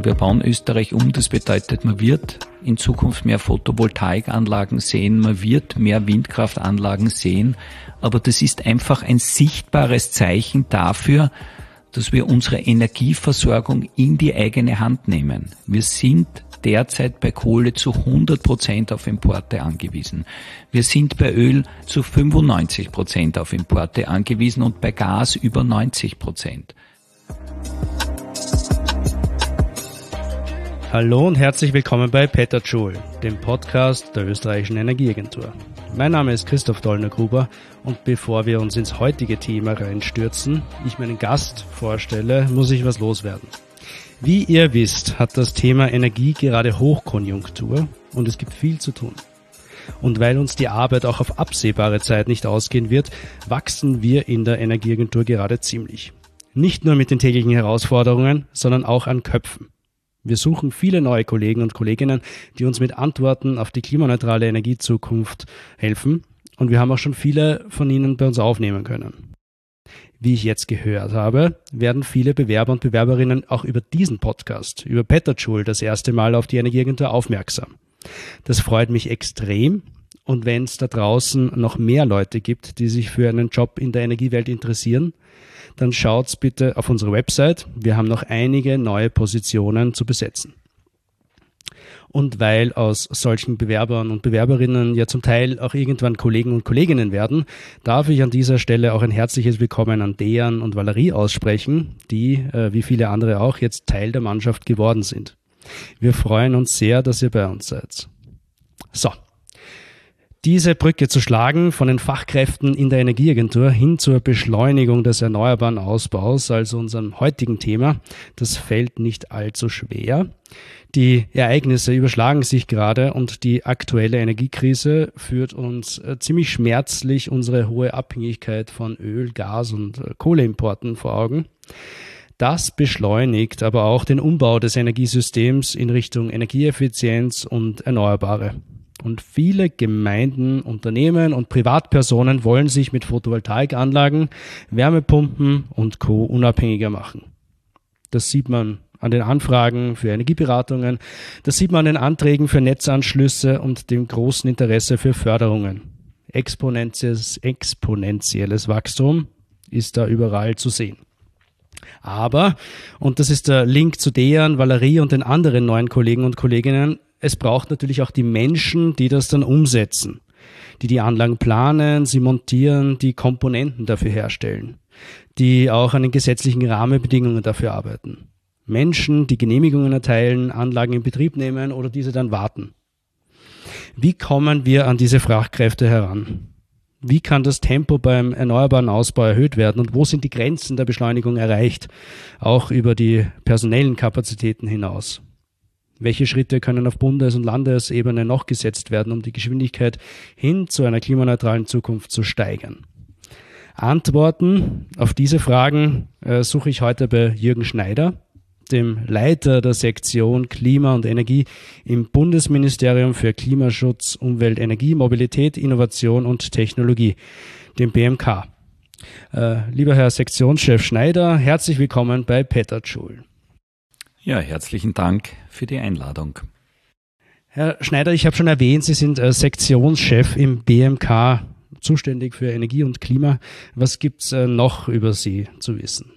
wir bauen Österreich um. Das bedeutet, man wird in Zukunft mehr Photovoltaikanlagen sehen, man wird mehr Windkraftanlagen sehen. Aber das ist einfach ein sichtbares Zeichen dafür, dass wir unsere Energieversorgung in die eigene Hand nehmen. Wir sind derzeit bei Kohle zu 100% auf Importe angewiesen. Wir sind bei Öl zu 95% auf Importe angewiesen und bei Gas über 90%. Hallo und herzlich willkommen bei Petajoule, dem Podcast der Österreichischen Energieagentur. Mein Name ist Christoph Dollner-Gruber und bevor wir uns ins heutige Thema reinstürzen, ich meinen Gast vorstelle, muss ich was loswerden. Wie ihr wisst, hat das Thema Energie gerade Hochkonjunktur und es gibt viel zu tun. Und weil uns die Arbeit auch auf absehbare Zeit nicht ausgehen wird, wachsen wir in der Energieagentur gerade ziemlich. Nicht nur mit den täglichen Herausforderungen, sondern auch an Köpfen. Wir suchen viele neue Kollegen und Kolleginnen, die uns mit Antworten auf die klimaneutrale Energiezukunft helfen. Und wir haben auch schon viele von ihnen bei uns aufnehmen können. Wie ich jetzt gehört habe, werden viele Bewerber und Bewerberinnen auch über diesen Podcast, über Petajoule, das erste Mal auf die Energieagentur aufmerksam. Das freut mich extrem. Und wenn es da draußen noch mehr Leute gibt, die sich für einen Job in der Energiewelt interessieren, dann schaut's bitte auf unsere Website. Wir haben noch einige neue Positionen zu besetzen. Und weil aus solchen Bewerbern und Bewerberinnen ja zum Teil auch irgendwann Kollegen und Kolleginnen werden, darf ich an dieser Stelle auch ein herzliches Willkommen an Dejan und Valerie aussprechen, die, wie viele andere auch, jetzt Teil der Mannschaft geworden sind. Wir freuen uns sehr, dass ihr bei uns seid. So. Diese Brücke zu schlagen von den Fachkräften in der Energieagentur hin zur Beschleunigung des erneuerbaren Ausbaus, also unserem heutigen Thema, das fällt nicht allzu schwer. Die Ereignisse überschlagen sich gerade und die aktuelle Energiekrise führt uns ziemlich schmerzlich unsere hohe Abhängigkeit von Öl, Gas und Kohleimporten vor Augen. Das beschleunigt aber auch den Umbau des Energiesystems in Richtung Energieeffizienz und Erneuerbare. Und viele Gemeinden, Unternehmen und Privatpersonen wollen sich mit Photovoltaikanlagen, Wärmepumpen und Co. unabhängiger machen. Das sieht man an den Anfragen für Energieberatungen, das sieht man an den Anträgen für Netzanschlüsse und dem großen Interesse für Förderungen. Exponentielles Wachstum ist da überall zu sehen. Aber, und das ist der Link zu Dejan, Valerie und den anderen neuen Kollegen und Kolleginnen, es braucht natürlich auch die Menschen, die das dann umsetzen, die Anlagen planen, sie montieren, die Komponenten dafür herstellen, die auch an den gesetzlichen Rahmenbedingungen dafür arbeiten. Menschen, die Genehmigungen erteilen, Anlagen in Betrieb nehmen oder diese dann warten. Wie kommen wir an diese Fachkräfte heran? Wie kann das Tempo beim erneuerbaren Ausbau erhöht werden und wo sind die Grenzen der Beschleunigung erreicht, auch über die personellen Kapazitäten hinaus? Welche Schritte können auf Bundes- und Landesebene noch gesetzt werden, um die Geschwindigkeit hin zu einer klimaneutralen Zukunft zu steigern? Antworten auf diese Fragen suche ich heute bei Jürgen Schneider, dem Leiter der Sektion Klima und Energie im Bundesministerium für Klimaschutz, Umwelt, Energie, Mobilität, Innovation und Technologie, dem BMK. Lieber Herr Sektionschef Schneider, herzlich willkommen bei Petajoule. Ja, herzlichen Dank für die Einladung. Herr Schneider, ich habe schon erwähnt, Sie sind Sektionschef im BMK, zuständig für Energie und Klima. Was gibt's noch über Sie zu wissen?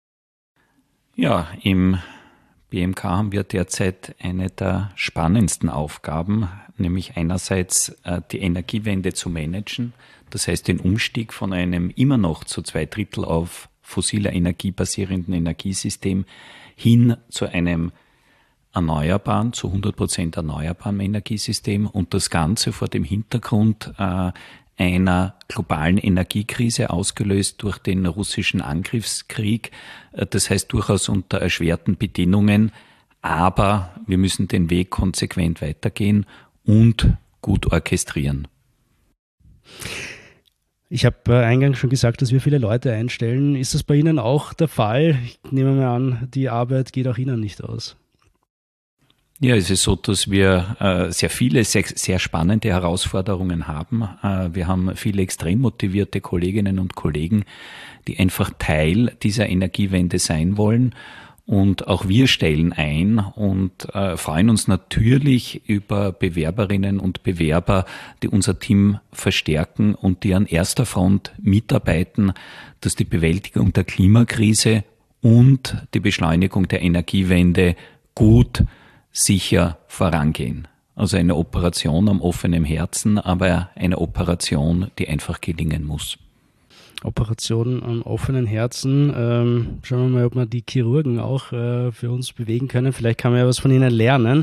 Ja, im BMK haben wir derzeit eine der spannendsten Aufgaben, nämlich einerseits die Energiewende zu managen, das heißt den Umstieg von einem immer noch zu 2/3 auf fossiler Energie basierenden Energiesystem hin zu einem erneuerbaren, zu 100% erneuerbaren Energiesystem und das Ganze vor dem Hintergrund einer globalen Energiekrise, ausgelöst durch den russischen Angriffskrieg. Das heißt durchaus unter erschwerten Bedingungen, aber wir müssen den Weg konsequent weitergehen und gut orchestrieren. Ich habe eingangs schon gesagt, dass wir viele Leute einstellen. Ist das bei Ihnen auch der Fall? Ich nehme mal an, die Arbeit geht auch Ihnen nicht aus. Ja, es ist so, dass wir sehr viele, sehr spannende Herausforderungen haben. Wir haben viele extrem motivierte Kolleginnen und Kollegen, die einfach Teil dieser Energiewende sein wollen. Und auch wir stellen ein und freuen uns natürlich über Bewerberinnen und Bewerber, die unser Team verstärken und die an erster Front mitarbeiten, dass die Bewältigung der Klimakrise und die Beschleunigung der Energiewende gut, sicher vorangehen. Also eine Operation am offenen Herzen, aber eine Operation, die einfach gelingen muss. Operation am offenen Herzen. Schauen wir mal, ob wir die Chirurgen auch für uns bewegen können. Vielleicht kann man ja was von ihnen lernen.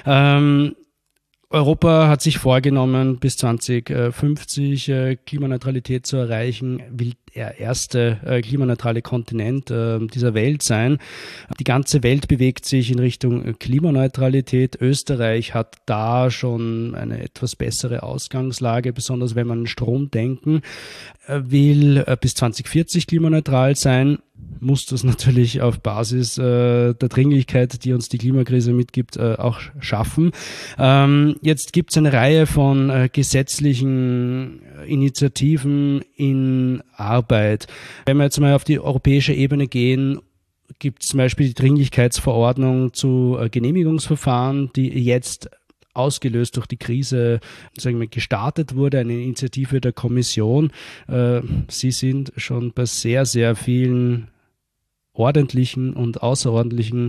Europa hat sich vorgenommen, bis 2050 Klimaneutralität zu erreichen, will der erste klimaneutrale Kontinent dieser Welt sein. Die ganze Welt bewegt sich in Richtung Klimaneutralität. Österreich hat da schon eine etwas bessere Ausgangslage, besonders wenn man an Strom denken, will bis 2040 klimaneutral sein. Muss das natürlich auf Basis der Dringlichkeit, die uns die Klimakrise mitgibt, auch schaffen. Jetzt gibt es eine Reihe von gesetzlichen Initiativen in Arbeit. Wenn wir jetzt mal auf die europäische Ebene gehen, gibt es zum Beispiel die Dringlichkeitsverordnung zu Genehmigungsverfahren, die jetzt ausgelöst durch die Krise, sagen wir, gestartet wurde, eine Initiative der Kommission. Sie sind schon bei sehr, sehr vielen ordentlichen und außerordentlichen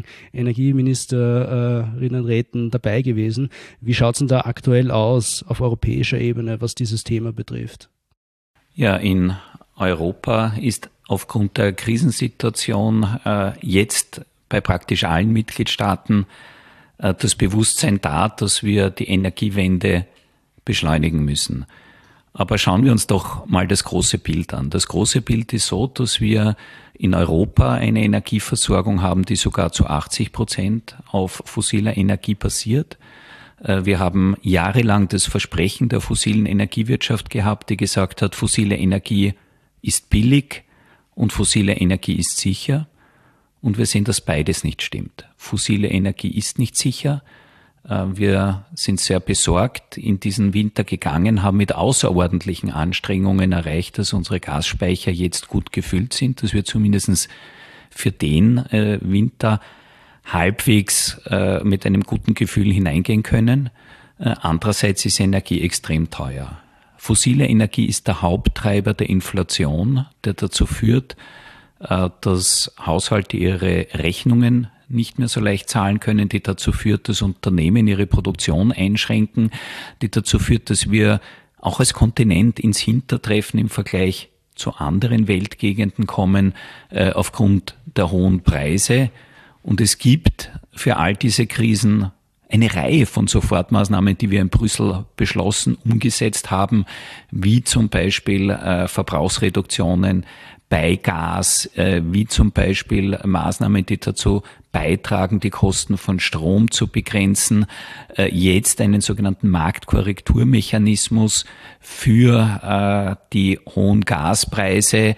Energieministerinnenräten dabei gewesen. Wie schaut es denn da aktuell aus auf europäischer Ebene, was dieses Thema betrifft? Ja, in Europa ist aufgrund der Krisensituation jetzt bei praktisch allen Mitgliedstaaten das Bewusstsein da, dass wir die Energiewende beschleunigen müssen. Aber schauen wir uns doch mal das große Bild an. Das große Bild ist so, dass wir in Europa eine Energieversorgung haben, die sogar zu 80% auf fossiler Energie basiert. Wir haben jahrelang das Versprechen der fossilen Energiewirtschaft gehabt, die gesagt hat, fossile Energie ist billig und fossile Energie ist sicher. Und wir sehen, dass beides nicht stimmt. Fossile Energie ist nicht sicher. Wir sind sehr besorgt in diesen Winter gegangen, haben mit außerordentlichen Anstrengungen erreicht, dass unsere Gasspeicher jetzt gut gefüllt sind, dass wir zumindest für den Winter halbwegs mit einem guten Gefühl hineingehen können. Andererseits ist Energie extrem teuer. Fossile Energie ist der Haupttreiber der Inflation, der dazu führt, dass Haushalte ihre Rechnungen nicht mehr so leicht zahlen können, die dazu führt, dass Unternehmen ihre Produktion einschränken, die dazu führt, dass wir auch als Kontinent ins Hintertreffen im Vergleich zu anderen Weltgegenden kommen, aufgrund der hohen Preise. Und es gibt für all diese Krisen eine Reihe von Sofortmaßnahmen, die wir in Brüssel beschlossen, umgesetzt haben, wie zum Beispiel Verbrauchsreduktionen bei Gas, wie zum Beispiel Maßnahmen, die dazu beitragen, die Kosten von Strom zu begrenzen, jetzt einen sogenannten Marktkorrekturmechanismus für die hohen Gaspreise,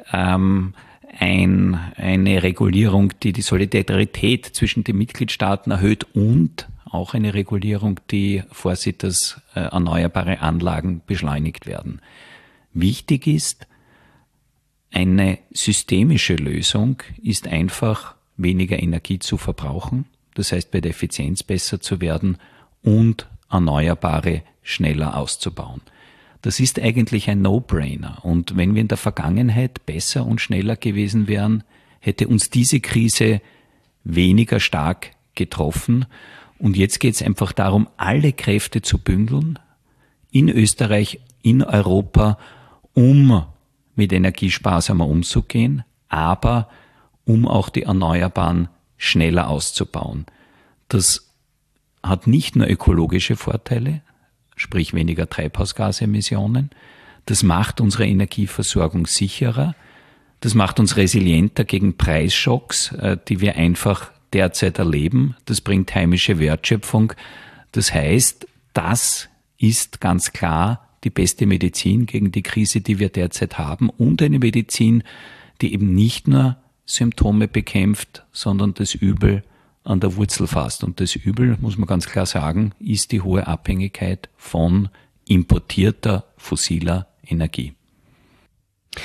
eine Regulierung, die die Solidarität zwischen den Mitgliedstaaten erhöht und auch eine Regulierung, die vorsieht, dass erneuerbare Anlagen beschleunigt werden. Wichtig ist, eine systemische Lösung ist einfach, weniger Energie zu verbrauchen, das heißt bei der Effizienz besser zu werden und Erneuerbare schneller auszubauen. Das ist eigentlich ein No-Brainer. Und wenn wir in der Vergangenheit besser und schneller gewesen wären, hätte uns diese Krise weniger stark getroffen. Und jetzt geht es einfach darum, alle Kräfte zu bündeln, in Österreich, in Europa, um mit Energie sparsamer umzugehen, aber um auch die Erneuerbaren schneller auszubauen. Das hat nicht nur ökologische Vorteile, sprich weniger Treibhausgasemissionen, das macht unsere Energieversorgung sicherer, das macht uns resilienter gegen Preisschocks, die wir einfach derzeit erleben, das bringt heimische Wertschöpfung. Das heißt, das ist ganz klar die beste Medizin gegen die Krise, die wir derzeit haben und eine Medizin, die eben nicht nur Symptome bekämpft, sondern das Übel an der Wurzel fasst. Und das Übel, muss man ganz klar sagen, ist die hohe Abhängigkeit von importierter fossiler Energie.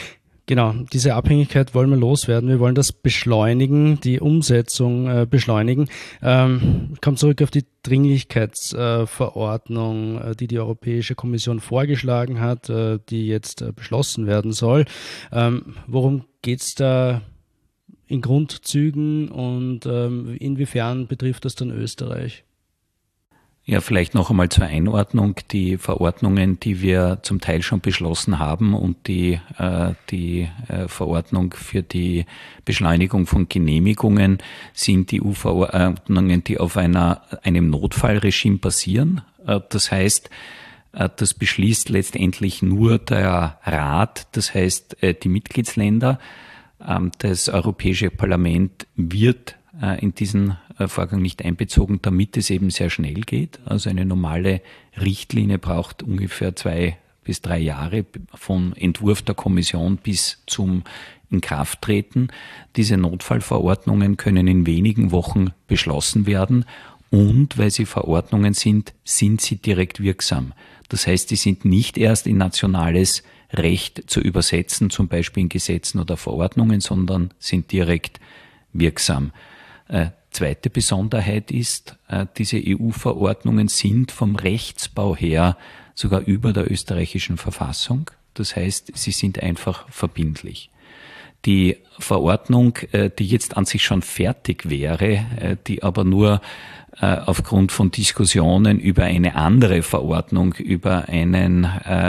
Genau, diese Abhängigkeit wollen wir loswerden. Wir wollen das beschleunigen, die Umsetzung beschleunigen. Ich komme zurück auf die Dringlichkeitsverordnung, die Europäische Kommission vorgeschlagen hat, die jetzt beschlossen werden soll. Worum geht es da in Grundzügen und inwiefern betrifft das dann Österreich? Ja, vielleicht noch einmal zur Einordnung. Die Verordnungen, die wir zum Teil schon beschlossen haben und die Verordnung für die Beschleunigung von Genehmigungen sind die EU-Verordnungen, die auf einem Notfallregime basieren. Das heißt, das beschließt letztendlich nur der Rat, das heißt die Mitgliedsländer. Das Europäische Parlament wird in diesen Vorgang nicht einbezogen, damit es eben sehr schnell geht. Also eine normale Richtlinie braucht ungefähr 2 bis 3 Jahre vom Entwurf der Kommission bis zum Inkrafttreten. Diese Notfallverordnungen können in wenigen Wochen beschlossen werden und weil sie Verordnungen sind, sind sie direkt wirksam. Das heißt, die sind nicht erst in nationales Recht zu übersetzen, zum Beispiel in Gesetzen oder Verordnungen, sondern sind direkt wirksam. Zweite Besonderheit ist, diese EU-Verordnungen sind vom Rechtsbau her sogar über der österreichischen Verfassung. Das heißt, sie sind einfach verbindlich. Die Verordnung, die jetzt an sich schon fertig wäre, die aber nur aufgrund von Diskussionen über eine andere Verordnung, über einen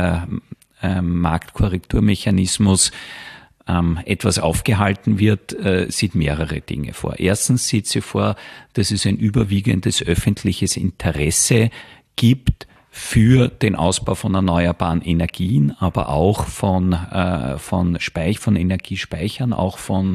Marktkorrekturmechanismus etwas aufgehalten wird, sieht mehrere Dinge vor. Erstens sieht sie vor, dass es ein überwiegendes öffentliches Interesse gibt für den Ausbau von erneuerbaren Energien, aber auch von Energiespeichern, auch von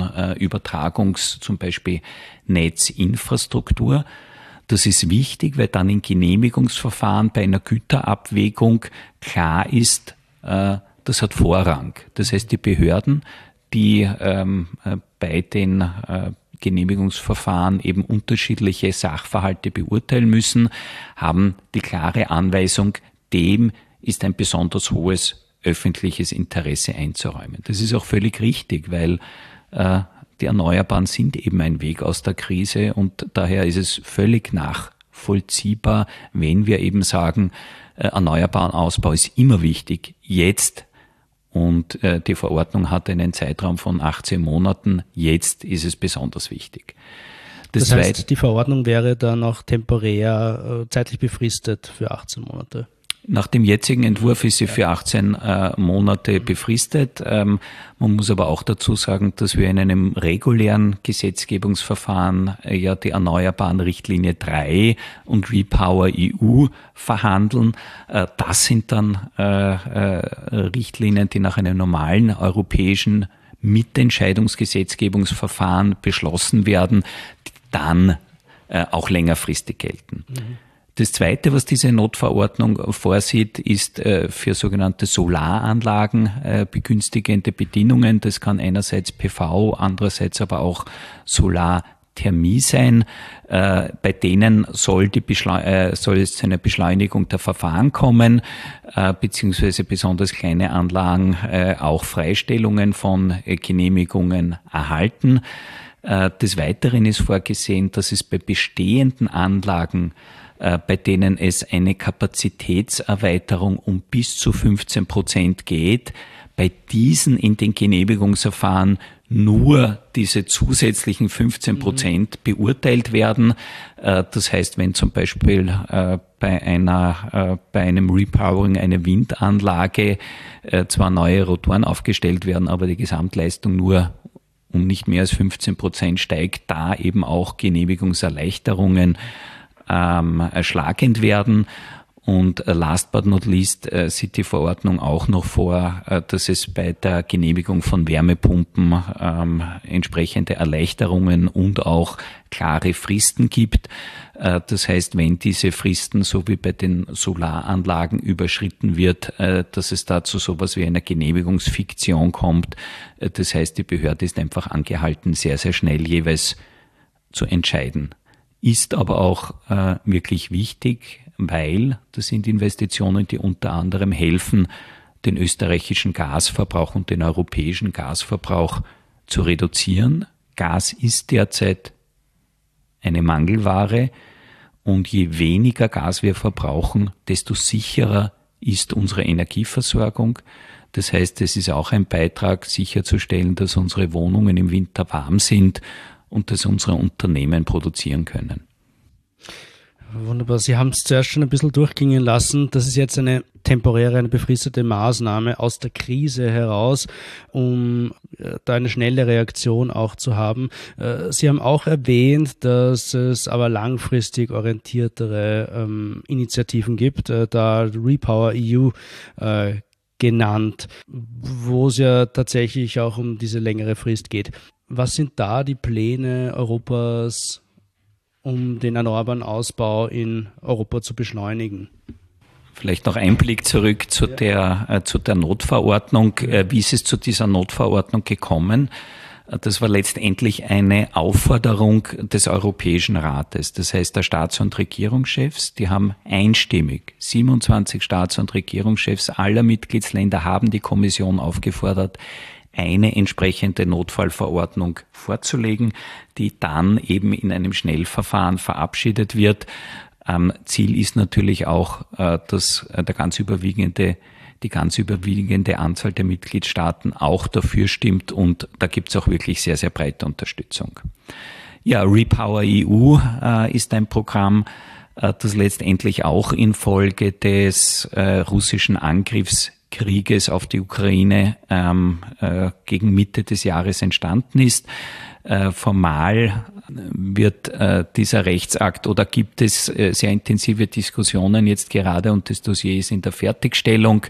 zum Beispiel Netzinfrastruktur. Das ist wichtig, weil dann in Genehmigungsverfahren bei einer Güterabwägung klar ist, das hat Vorrang. Das heißt, die Behörden, die bei den Genehmigungsverfahren eben unterschiedliche Sachverhalte beurteilen müssen, haben die klare Anweisung, dem ist ein besonders hohes öffentliches Interesse einzuräumen. Das ist auch völlig richtig, weil die Erneuerbaren sind eben ein Weg aus der Krise und daher ist es völlig nachvollziehbar, wenn wir eben sagen, erneuerbaren Ausbau ist immer wichtig, jetzt. Und die Verordnung hat einen Zeitraum von 18 Monaten. Jetzt ist es besonders wichtig. Das heißt, die Verordnung wäre dann auch temporär zeitlich befristet für 18 Monate? Nach dem jetzigen Entwurf ist sie für 18 Monate befristet. Man muss aber auch dazu sagen, dass wir in einem regulären Gesetzgebungsverfahren ja die Erneuerbaren Richtlinie 3 und Repower EU verhandeln. Das sind dann Richtlinien, die nach einem normalen europäischen Mitentscheidungsgesetzgebungsverfahren beschlossen werden, die dann auch längerfristig gelten. Das Zweite, was diese Notverordnung vorsieht, ist für sogenannte Solaranlagen begünstigende Bedingungen. Das kann einerseits PV, andererseits aber auch Solarthermie sein. Bei denen soll es zu einer Beschleunigung der Verfahren kommen, beziehungsweise besonders kleine Anlagen auch Freistellungen von Genehmigungen erhalten. Des Weiteren ist vorgesehen, dass es bei bestehenden Anlagen, bei denen es eine Kapazitätserweiterung um bis zu 15% geht, bei diesen in den Genehmigungsverfahren nur diese zusätzlichen 15% beurteilt werden. Das heißt, wenn zum Beispiel bei einem Repowering einer Windanlage zwar neue Rotoren aufgestellt werden, aber die Gesamtleistung nur um nicht mehr als 15% steigt, da eben auch Genehmigungserleichterungen erschlagend werden. Und last but not least sieht die Verordnung auch noch vor, dass es bei der Genehmigung von Wärmepumpen entsprechende Erleichterungen und auch klare Fristen gibt. Das heißt, wenn diese Fristen so wie bei den Solaranlagen überschritten wird, dass es da zu sowas wie einer Genehmigungsfiktion kommt. Das heißt, die Behörde ist einfach angehalten, sehr, sehr schnell jeweils zu entscheiden. Ist aber auch wirklich wichtig, weil das sind Investitionen, die unter anderem helfen, den österreichischen Gasverbrauch und den europäischen Gasverbrauch zu reduzieren. Gas ist derzeit eine Mangelware und je weniger Gas wir verbrauchen, desto sicherer ist unsere Energieversorgung. Das heißt, es ist auch ein Beitrag, sicherzustellen, dass unsere Wohnungen im Winter warm sind und dass unsere Unternehmen produzieren können. Wunderbar. Sie haben es zuerst schon ein bisschen durchgehen lassen. Das ist jetzt eine temporäre, eine befristete Maßnahme aus der Krise heraus, um da eine schnelle Reaktion auch zu haben. Sie haben auch erwähnt, dass es aber langfristig orientiertere Initiativen gibt, da Repower EU genannt, wo es ja tatsächlich auch um diese längere Frist geht. Was sind da die Pläne Europas, um den erneuerbaren Ausbau in Europa zu beschleunigen? Vielleicht noch ein Blick zurück zu der Notverordnung. Wie ist es zu dieser Notverordnung gekommen? Das war letztendlich eine Aufforderung des Europäischen Rates. Das heißt, der Staats- und Regierungschefs, die haben einstimmig, 27 Staats- und Regierungschefs aller Mitgliedsländer haben die Kommission aufgefordert, eine entsprechende Notfallverordnung vorzulegen, die dann eben in einem Schnellverfahren verabschiedet wird. Ziel ist natürlich auch, dass die ganz überwiegende Anzahl der Mitgliedstaaten auch dafür stimmt und da gibt es auch wirklich sehr, sehr breite Unterstützung. Ja, Repower EU ist ein Programm, das letztendlich auch infolge des russischen Angriffskrieges auf die Ukraine gegen Mitte des Jahres entstanden ist. Formal wird dieser Rechtsakt oder gibt es sehr intensive Diskussionen jetzt gerade und das Dossier ist in der Fertigstellung.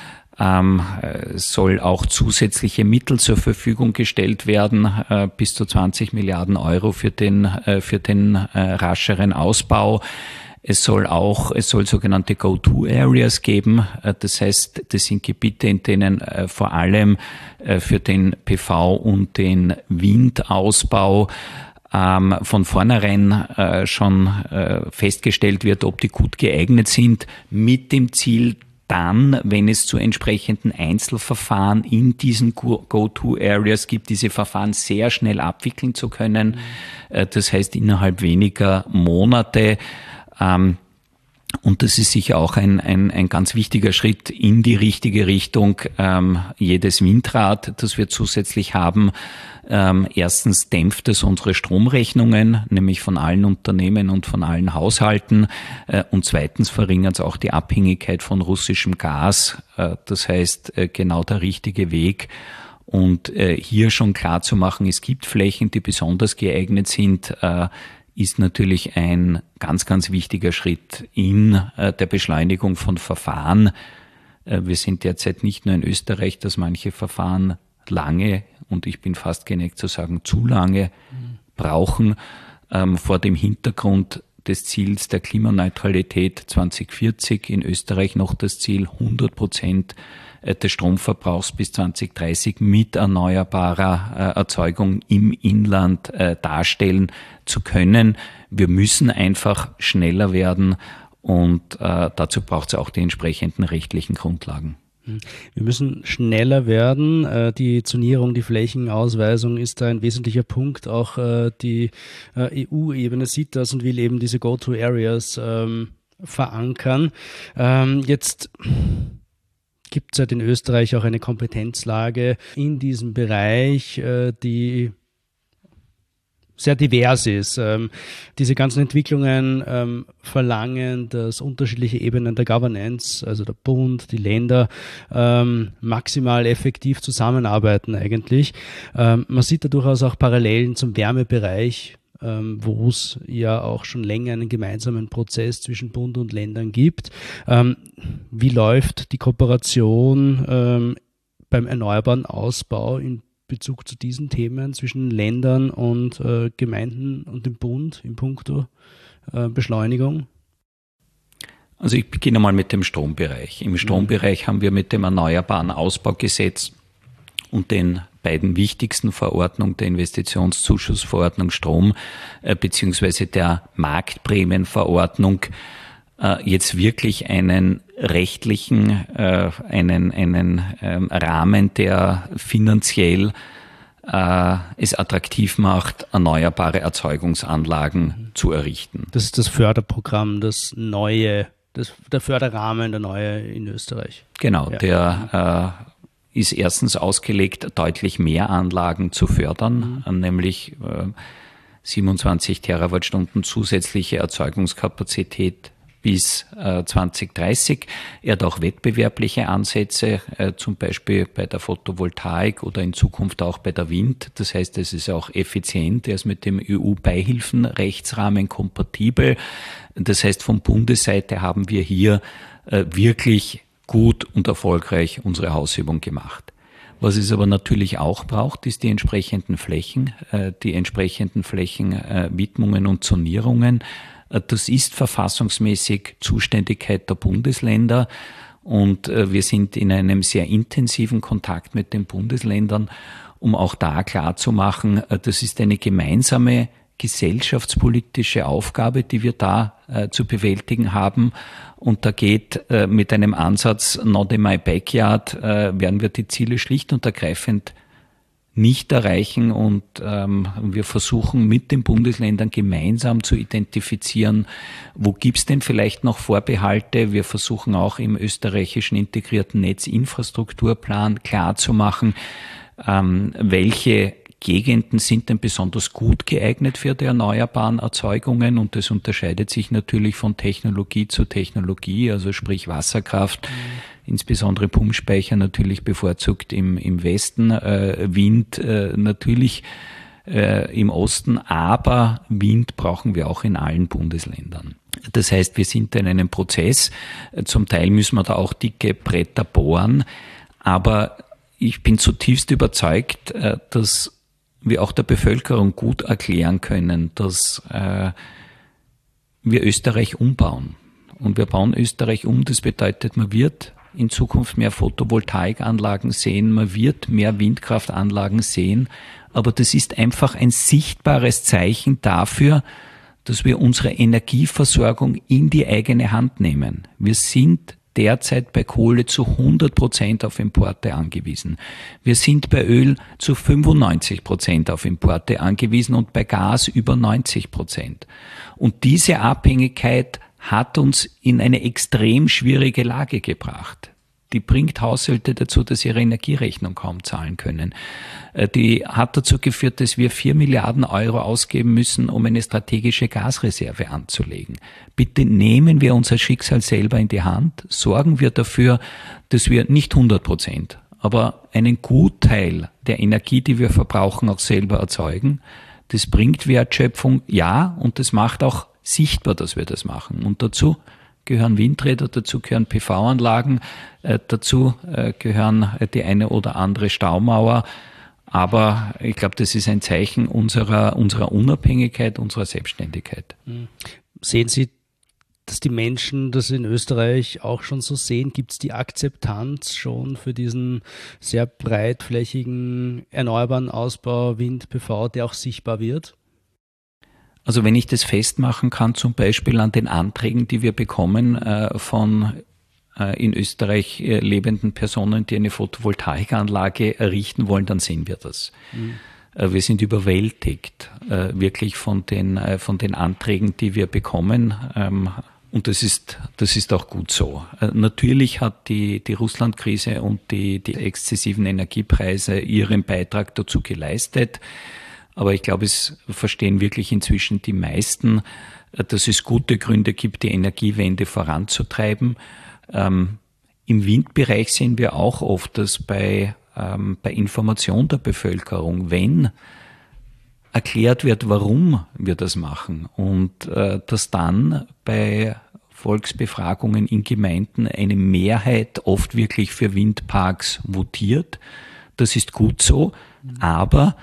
Soll auch zusätzliche Mittel zur Verfügung gestellt werden, bis zu 20 Milliarden Euro für den rascheren Ausbau. Es soll sogenannte Go-To-Areas geben. Das heißt, das sind Gebiete, in denen vor allem für den PV und den Windausbau von vornherein schon festgestellt wird, ob die gut geeignet sind, mit dem Ziel, dann, wenn es zu entsprechenden Einzelverfahren in diesen Go-To-Areas gibt, diese Verfahren sehr schnell abwickeln zu können. Das heißt, innerhalb weniger Monate. Und das ist sicher auch ein ganz wichtiger Schritt in die richtige Richtung. Jedes Windrad, das wir zusätzlich haben, erstens dämpft es unsere Stromrechnungen, nämlich von allen Unternehmen und von allen Haushalten. Und zweitens verringert es auch die Abhängigkeit von russischem Gas. Das heißt, genau der richtige Weg. Und hier schon klar zu machen, es gibt Flächen, die besonders geeignet sind, ist natürlich ein ganz, ganz wichtiger Schritt in der Beschleunigung von Verfahren. Wir sind derzeit nicht nur in Österreich, dass manche Verfahren lange, und ich bin fast geneigt zu sagen, zu lange brauchen, vor dem Hintergrund des Ziels der Klimaneutralität 2040, in Österreich noch das Ziel 100% des Stromverbrauchs bis 2030 mit erneuerbarer Erzeugung im Inland darstellen zu können. Wir müssen einfach schneller werden und dazu braucht es auch die entsprechenden rechtlichen Grundlagen. Wir müssen schneller werden. Die Zonierung, die Flächenausweisung ist da ein wesentlicher Punkt. Auch die EU-Ebene sieht das und will eben diese Go-To-Areas verankern. Jetzt gibt es halt in Österreich auch eine Kompetenzlage in diesem Bereich, die sehr divers ist. Diese ganzen Entwicklungen verlangen, dass unterschiedliche Ebenen der Governance, also der Bund, die Länder, maximal effektiv zusammenarbeiten eigentlich. Man sieht da durchaus auch Parallelen zum Wärmebereich, wo es ja auch schon länger einen gemeinsamen Prozess zwischen Bund und Ländern gibt. Wie läuft die Kooperation beim erneuerbaren Ausbau in Bezug zu diesen Themen zwischen Ländern und Gemeinden und dem Bund in puncto Beschleunigung? Also ich beginne mal mit dem Strombereich. Im Strombereich haben wir mit dem Erneuerbaren Ausbaugesetz und den beiden wichtigsten Verordnungen, der Investitionszuschussverordnung Strom beziehungsweise der Marktprämienverordnung, jetzt wirklich einen rechtlichen einen Rahmen, der finanziell es attraktiv macht, erneuerbare Erzeugungsanlagen zu errichten. Das ist das Förderprogramm, der Förderrahmen, der neue in Österreich. Genau, ja. Der ist erstens ausgelegt, deutlich mehr Anlagen zu fördern, nämlich 27 Terawattstunden zusätzliche Erzeugungskapazität bis 2030. Er hat auch wettbewerbliche Ansätze, zum Beispiel bei der Photovoltaik oder in Zukunft auch bei der Wind. Das heißt, es ist auch effizient, er ist mit dem EU-Beihilfenrechtsrahmen kompatibel. Das heißt, von Bundesseite haben wir hier wirklich gut und erfolgreich unsere Hausübung gemacht. Was es aber natürlich auch braucht, ist die entsprechenden Flächen, Widmungen und Zonierungen. Das ist verfassungsmäßig Zuständigkeit der Bundesländer und wir sind in einem sehr intensiven Kontakt mit den Bundesländern, um auch da klarzumachen, das ist eine gemeinsame gesellschaftspolitische Aufgabe, die wir da zu bewältigen haben. Und da geht mit einem Ansatz Not in my backyard, werden wir die Ziele schlicht und ergreifend nicht erreichen. Und wir versuchen mit den Bundesländern gemeinsam zu identifizieren, wo gibt's denn vielleicht noch Vorbehalte. Wir versuchen auch im österreichischen integrierten Netzinfrastrukturplan klarzumachen, welche Gegenden sind denn besonders gut geeignet für die erneuerbaren Erzeugungen, und das unterscheidet sich natürlich von Technologie zu Technologie, also sprich Wasserkraft, insbesondere Pumpspeicher natürlich bevorzugt im Westen, Wind natürlich im Osten, aber Wind brauchen wir auch in allen Bundesländern. Das heißt, wir sind in einem Prozess, zum Teil müssen wir da auch dicke Bretter bohren, aber ich bin zutiefst überzeugt, dass wir auch der Bevölkerung gut erklären können, dass wir Österreich umbauen. Und wir bauen Österreich um, das bedeutet, man wird in Zukunft mehr Photovoltaikanlagen sehen, man wird mehr Windkraftanlagen sehen, aber das ist einfach ein sichtbares Zeichen dafür, dass wir unsere Energieversorgung in die eigene Hand nehmen. Wir sind derzeit bei Kohle zu 100% auf Importe angewiesen. Wir sind bei Öl zu 95% auf Importe angewiesen und bei Gas über 90%. Und diese Abhängigkeit hat uns in eine extrem schwierige Lage gebracht. Die bringt Haushalte dazu, dass sie ihre Energierechnung kaum zahlen können. Die hat dazu geführt, dass wir 4 Milliarden Euro ausgeben müssen, um eine strategische Gasreserve anzulegen. Bitte nehmen wir unser Schicksal selber in die Hand, sorgen wir dafür, dass wir nicht 100%, aber einen Gutteil der Energie, die wir verbrauchen, auch selber erzeugen. Das bringt Wertschöpfung, ja, und das macht auch sichtbar, dass wir das machen. Und dazu gehören Windräder, dazu gehören PV-Anlagen, dazu gehören die eine oder andere Staumauer. Aber ich glaube, das ist ein Zeichen unserer Unabhängigkeit, unserer Selbstständigkeit. Sehen Sie, dass die Menschen das in Österreich auch schon so sehen? Gibt es die Akzeptanz schon für diesen sehr breitflächigen erneuerbaren Ausbau Wind, PV, der auch sichtbar wird? Also wenn ich das festmachen kann, zum Beispiel an den Anträgen, die wir bekommen von in Österreich lebenden Personen, die eine Photovoltaikanlage errichten wollen, dann sehen wir das. Wir sind überwältigt wirklich von den Anträgen, die wir bekommen. Und das ist auch gut so. Natürlich hat die Russland-Krise und die exzessiven Energiepreise ihren Beitrag dazu geleistet. Aber ich glaube, es verstehen wirklich inzwischen die meisten, dass es gute Gründe gibt, die Energiewende voranzutreiben. Im Windbereich sehen wir auch oft, dass bei Information der Bevölkerung, wenn erklärt wird, warum wir das machen, und dass dann bei Volksbefragungen in Gemeinden eine Mehrheit oft wirklich für Windparks votiert. Das ist gut so, aber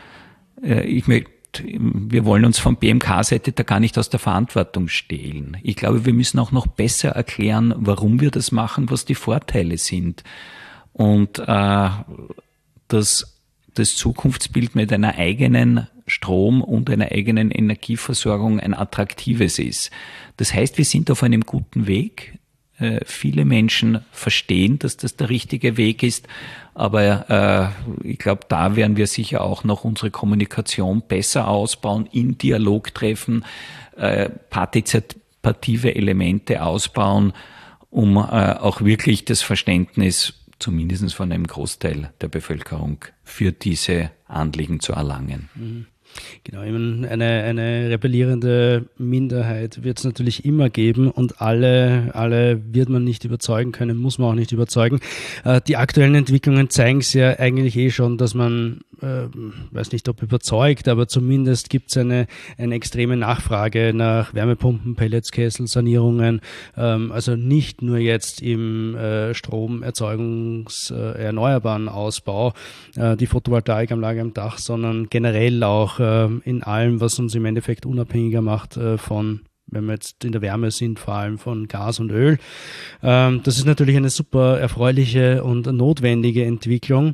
wir wollen uns von BMK-Seite da gar nicht aus der Verantwortung stehlen. Ich glaube, wir müssen auch noch besser erklären, warum wir das machen, was die Vorteile sind. Und dass das Zukunftsbild mit einer eigenen Strom- und einer eigenen Energieversorgung ein attraktives ist. Das heißt, wir sind auf einem guten Weg. viele Menschen verstehen, dass das der richtige Weg ist. Aber ich glaube, da werden wir sicher auch noch unsere Kommunikation besser ausbauen, in Dialog treffen, partizipative Elemente ausbauen, um auch wirklich das Verständnis zumindest von einem Großteil der Bevölkerung für diese Anliegen zu erlangen. Mhm. Genau, eine rebellierende Minderheit wird es natürlich immer geben und alle wird man nicht überzeugen können, muss man auch nicht überzeugen. Die aktuellen Entwicklungen zeigen es ja eigentlich schon, dass man, weiß nicht ob überzeugt, aber zumindest gibt es eine extreme Nachfrage nach Wärmepumpen, Pelletskessel, Sanierungen, also nicht nur jetzt im Stromerzeugungs-erneuerbaren Ausbau, die Photovoltaikanlage am Dach, sondern generell auch in allem, was uns im Endeffekt unabhängiger macht von, wenn wir jetzt in der Wärme sind, vor allem von Gas und Öl. Das ist natürlich eine super erfreuliche und notwendige Entwicklung.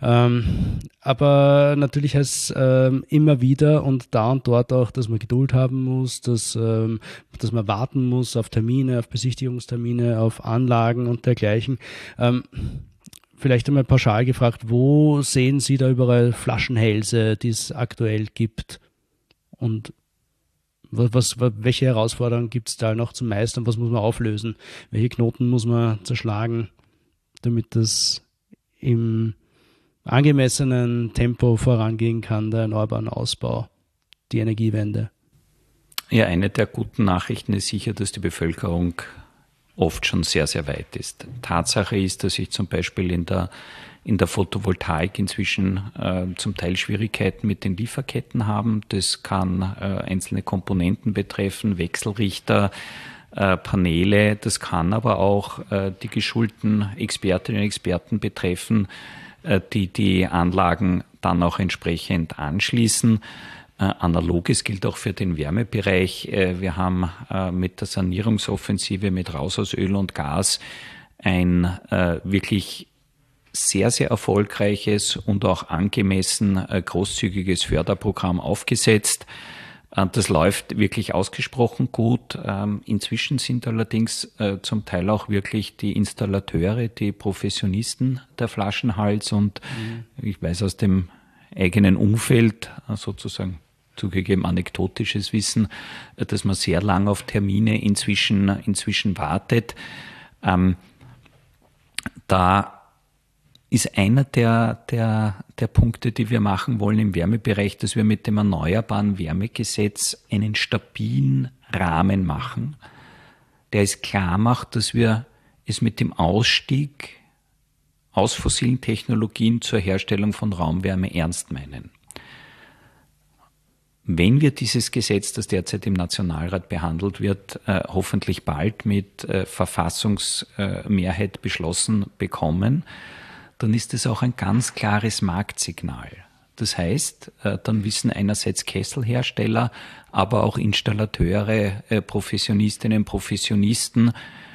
Aber natürlich heißt es immer wieder und da und dort auch, dass man Geduld haben muss, dass man warten muss auf Termine, auf Besichtigungstermine, auf Anlagen und dergleichen. Vielleicht einmal pauschal gefragt, wo sehen Sie da überall Flaschenhälse, die es aktuell gibt? Und welche Herausforderungen gibt es da noch zu meistern? Was muss man auflösen? Welche Knoten muss man zerschlagen, damit das im angemessenen Tempo vorangehen kann, der erneuerbaren Ausbau, die Energiewende? Ja, eine der guten Nachrichten ist sicher, dass die Bevölkerung oft schon sehr, sehr weit ist. Tatsache ist, dass ich zum Beispiel in der Photovoltaik inzwischen zum Teil Schwierigkeiten mit den Lieferketten haben. Das kann einzelne Komponenten betreffen, Wechselrichter, Paneele. Das kann aber auch die geschulten Expertinnen und Experten betreffen, die Anlagen dann auch entsprechend anschließen. Analoges gilt auch für den Wärmebereich. Wir haben mit der Sanierungsoffensive, mit Raus aus Öl und Gas ein wirklich sehr, sehr erfolgreiches und auch angemessen großzügiges Förderprogramm aufgesetzt. Das läuft wirklich ausgesprochen gut. Inzwischen sind allerdings zum Teil auch wirklich die Installateure, die Professionisten der Flaschenhals und ich weiß aus dem eigenen Umfeld sozusagen zugegeben anekdotisches Wissen, dass man sehr lang auf Termine inzwischen wartet. Da ist einer der Punkte, die wir machen wollen im Wärmebereich, dass wir mit dem Erneuerbaren Wärmegesetz einen stabilen Rahmen machen, der es klar macht, dass wir es mit dem Ausstieg aus fossilen Technologien zur Herstellung von Raumwärme ernst meinen. Wenn wir dieses Gesetz, das derzeit im Nationalrat behandelt wird, hoffentlich bald mit Verfassungsmehrheit beschlossen bekommen, dann ist es auch ein ganz klares Marktsignal. Das heißt, dann wissen einerseits Kesselhersteller, aber auch Installateure, Professionistinnen, Professionisten,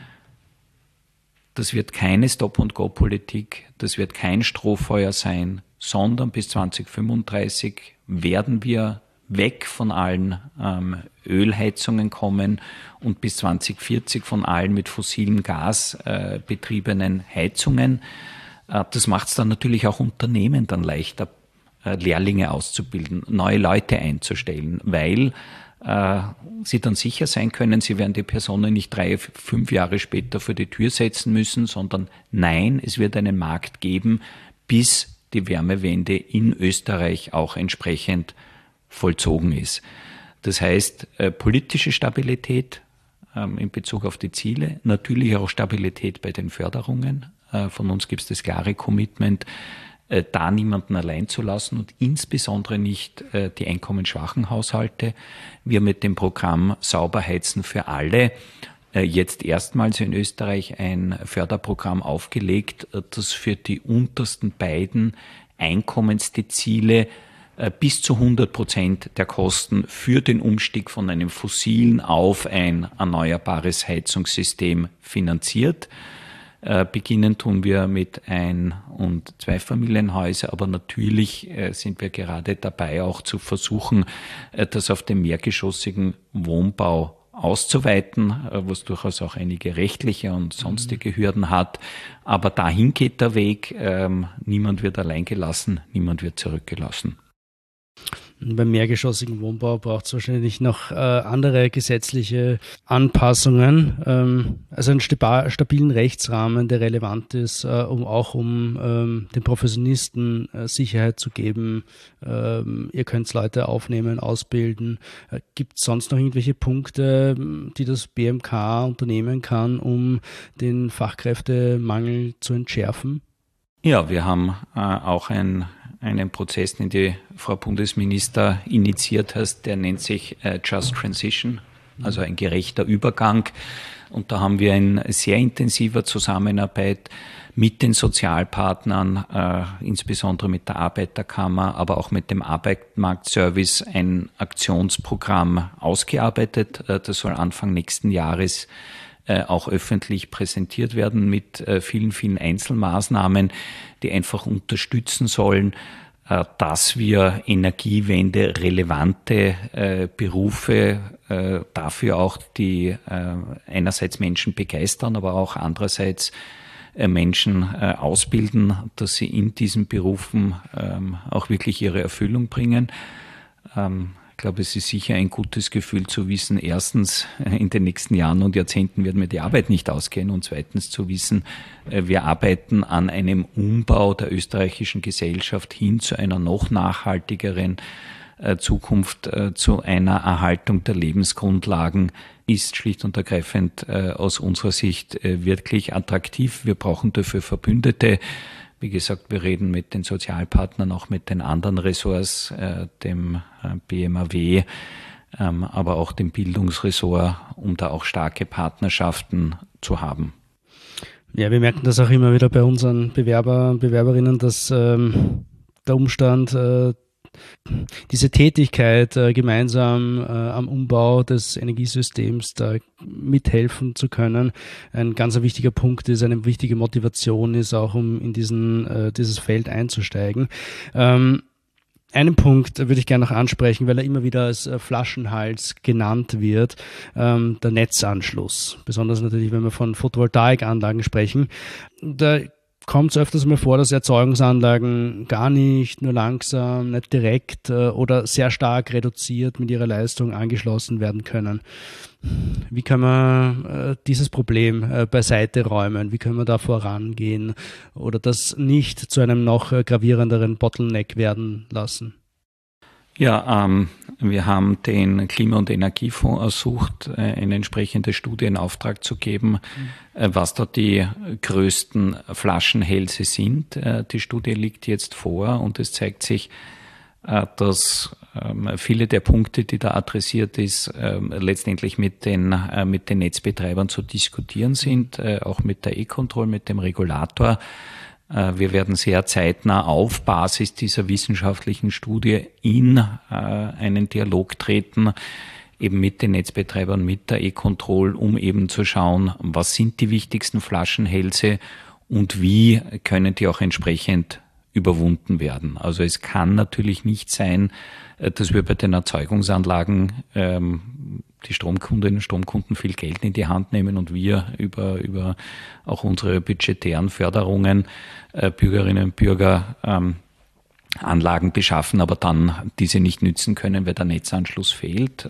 das wird keine Stop-and-Go-Politik, das wird kein Strohfeuer sein, sondern bis 2035 werden wir weg von allen Ölheizungen kommen und bis 2040 von allen mit fossilem Gas betriebenen Heizungen. Das macht es dann natürlich auch Unternehmen dann leichter, Lehrlinge auszubilden, neue Leute einzustellen, weil sie dann sicher sein können, sie werden die Personen nicht 3, 5 Jahre später vor die Tür setzen müssen, sondern nein, es wird einen Markt geben, bis die Wärmewende in Österreich auch entsprechend vollzogen ist. Das heißt, politische Stabilität in Bezug auf die Ziele, natürlich auch Stabilität bei den Förderungen. Von uns gibt es das klare Commitment, da niemanden allein zu lassen und insbesondere nicht die einkommensschwachen Haushalte. Wir mit dem Programm Sauber heizen für alle jetzt erstmals in Österreich ein Förderprogramm aufgelegt, das für die untersten beiden Einkommensdezile bis zu 100% der Kosten für den Umstieg von einem fossilen auf ein erneuerbares Heizungssystem finanziert. Beginnen tun wir mit Ein- und Zweifamilienhäusern, aber natürlich sind wir gerade dabei, auch zu versuchen, das auf dem mehrgeschossigen Wohnbau auszuweiten, was durchaus auch einige rechtliche und sonstige Hürden hat. Aber dahin geht der Weg. Niemand wird allein gelassen, niemand wird zurückgelassen. Beim mehrgeschossigen Wohnbau braucht es wahrscheinlich noch andere gesetzliche Anpassungen, also einen stabilen Rechtsrahmen, der relevant ist, um den Professionisten Sicherheit zu geben. Ihr könnt Leute aufnehmen, ausbilden. Gibt es sonst noch irgendwelche Punkte, die das BMK unternehmen kann, um den Fachkräftemangel zu entschärfen? Ja, wir haben auch einen Prozess, den die Frau Bundesminister initiiert hat, der nennt sich Just Transition, also ein gerechter Übergang. Und da haben wir in sehr intensiver Zusammenarbeit mit den Sozialpartnern, insbesondere mit der Arbeiterkammer, aber auch mit dem Arbeitsmarktservice ein Aktionsprogramm ausgearbeitet. Das soll Anfang nächsten Jahres auch öffentlich präsentiert werden mit vielen, vielen Einzelmaßnahmen, die einfach unterstützen sollen, dass wir energiewende-relevante Berufe dafür auch, die einerseits Menschen begeistern, aber auch andererseits Menschen ausbilden, dass sie in diesen Berufen auch wirklich ihre Erfüllung bringen. Ich glaube, es ist sicher ein gutes Gefühl zu wissen, erstens, in den nächsten Jahren und Jahrzehnten wird mir die Arbeit nicht ausgehen und zweitens zu wissen, wir arbeiten an einem Umbau der österreichischen Gesellschaft hin zu einer noch nachhaltigeren Zukunft, zu einer Erhaltung der Lebensgrundlagen, ist schlicht und ergreifend aus unserer Sicht wirklich attraktiv. Wir brauchen dafür Verbündete. Wie gesagt, wir reden mit den Sozialpartnern, auch mit den anderen Ressorts, dem BMAW, aber auch dem Bildungsressort, um da auch starke Partnerschaften zu haben. Ja, wir merken das auch immer wieder bei unseren Bewerber und Bewerberinnen, dass der Umstand, diese Tätigkeit gemeinsam am Umbau des Energiesystems da mithelfen zu können, ein ganz wichtiger Punkt ist, eine wichtige Motivation ist, auch um in dieses Feld einzusteigen. Einen Punkt würde ich gerne noch ansprechen, weil er immer wieder als Flaschenhals genannt wird, der Netzanschluss. Besonders natürlich, wenn wir von Photovoltaikanlagen sprechen. Da kommt es öfters mal vor, dass Erzeugungsanlagen gar nicht, nur langsam, nicht direkt oder sehr stark reduziert mit ihrer Leistung angeschlossen werden können. Wie kann man dieses Problem beiseite räumen? Wie können wir da vorangehen oder das nicht zu einem noch gravierenderen Bottleneck werden lassen? Ja, wir haben den Klima- und Energiefonds ersucht, eine entsprechende Studie in Auftrag zu geben, was dort die größten Flaschenhälse sind. Die Studie liegt jetzt vor und es zeigt sich, dass viele der Punkte, die da adressiert ist, letztendlich mit den Netzbetreibern zu diskutieren sind, auch mit der E-Control, mit dem Regulator. Wir werden sehr zeitnah auf Basis dieser wissenschaftlichen Studie in einen Dialog treten, eben mit den Netzbetreibern, mit der E-Control, um eben zu schauen, was sind die wichtigsten Flaschenhälse und wie können die auch entsprechend überwunden werden. Also es kann natürlich nicht sein, dass wir bei den Erzeugungsanlagen die Stromkundinnen und Stromkunden viel Geld in die Hand nehmen und wir über auch unsere budgetären Förderungen Bürgerinnen und Bürger Anlagen beschaffen, aber dann diese nicht nützen können, weil der Netzanschluss fehlt.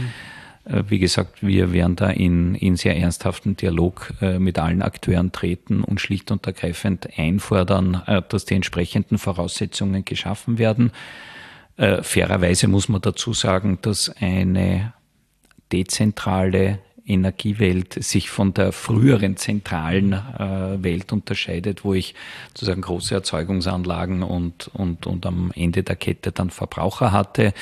Wie gesagt, wir werden da in sehr ernsthaften Dialog mit allen Akteuren treten und schlicht und ergreifend einfordern, dass die entsprechenden Voraussetzungen geschaffen werden. Fairerweise muss man dazu sagen, dass eine dezentrale Energiewelt sich von der früheren zentralen Welt unterscheidet, wo ich sozusagen große Erzeugungsanlagen und am Ende der Kette dann Verbraucher hatte.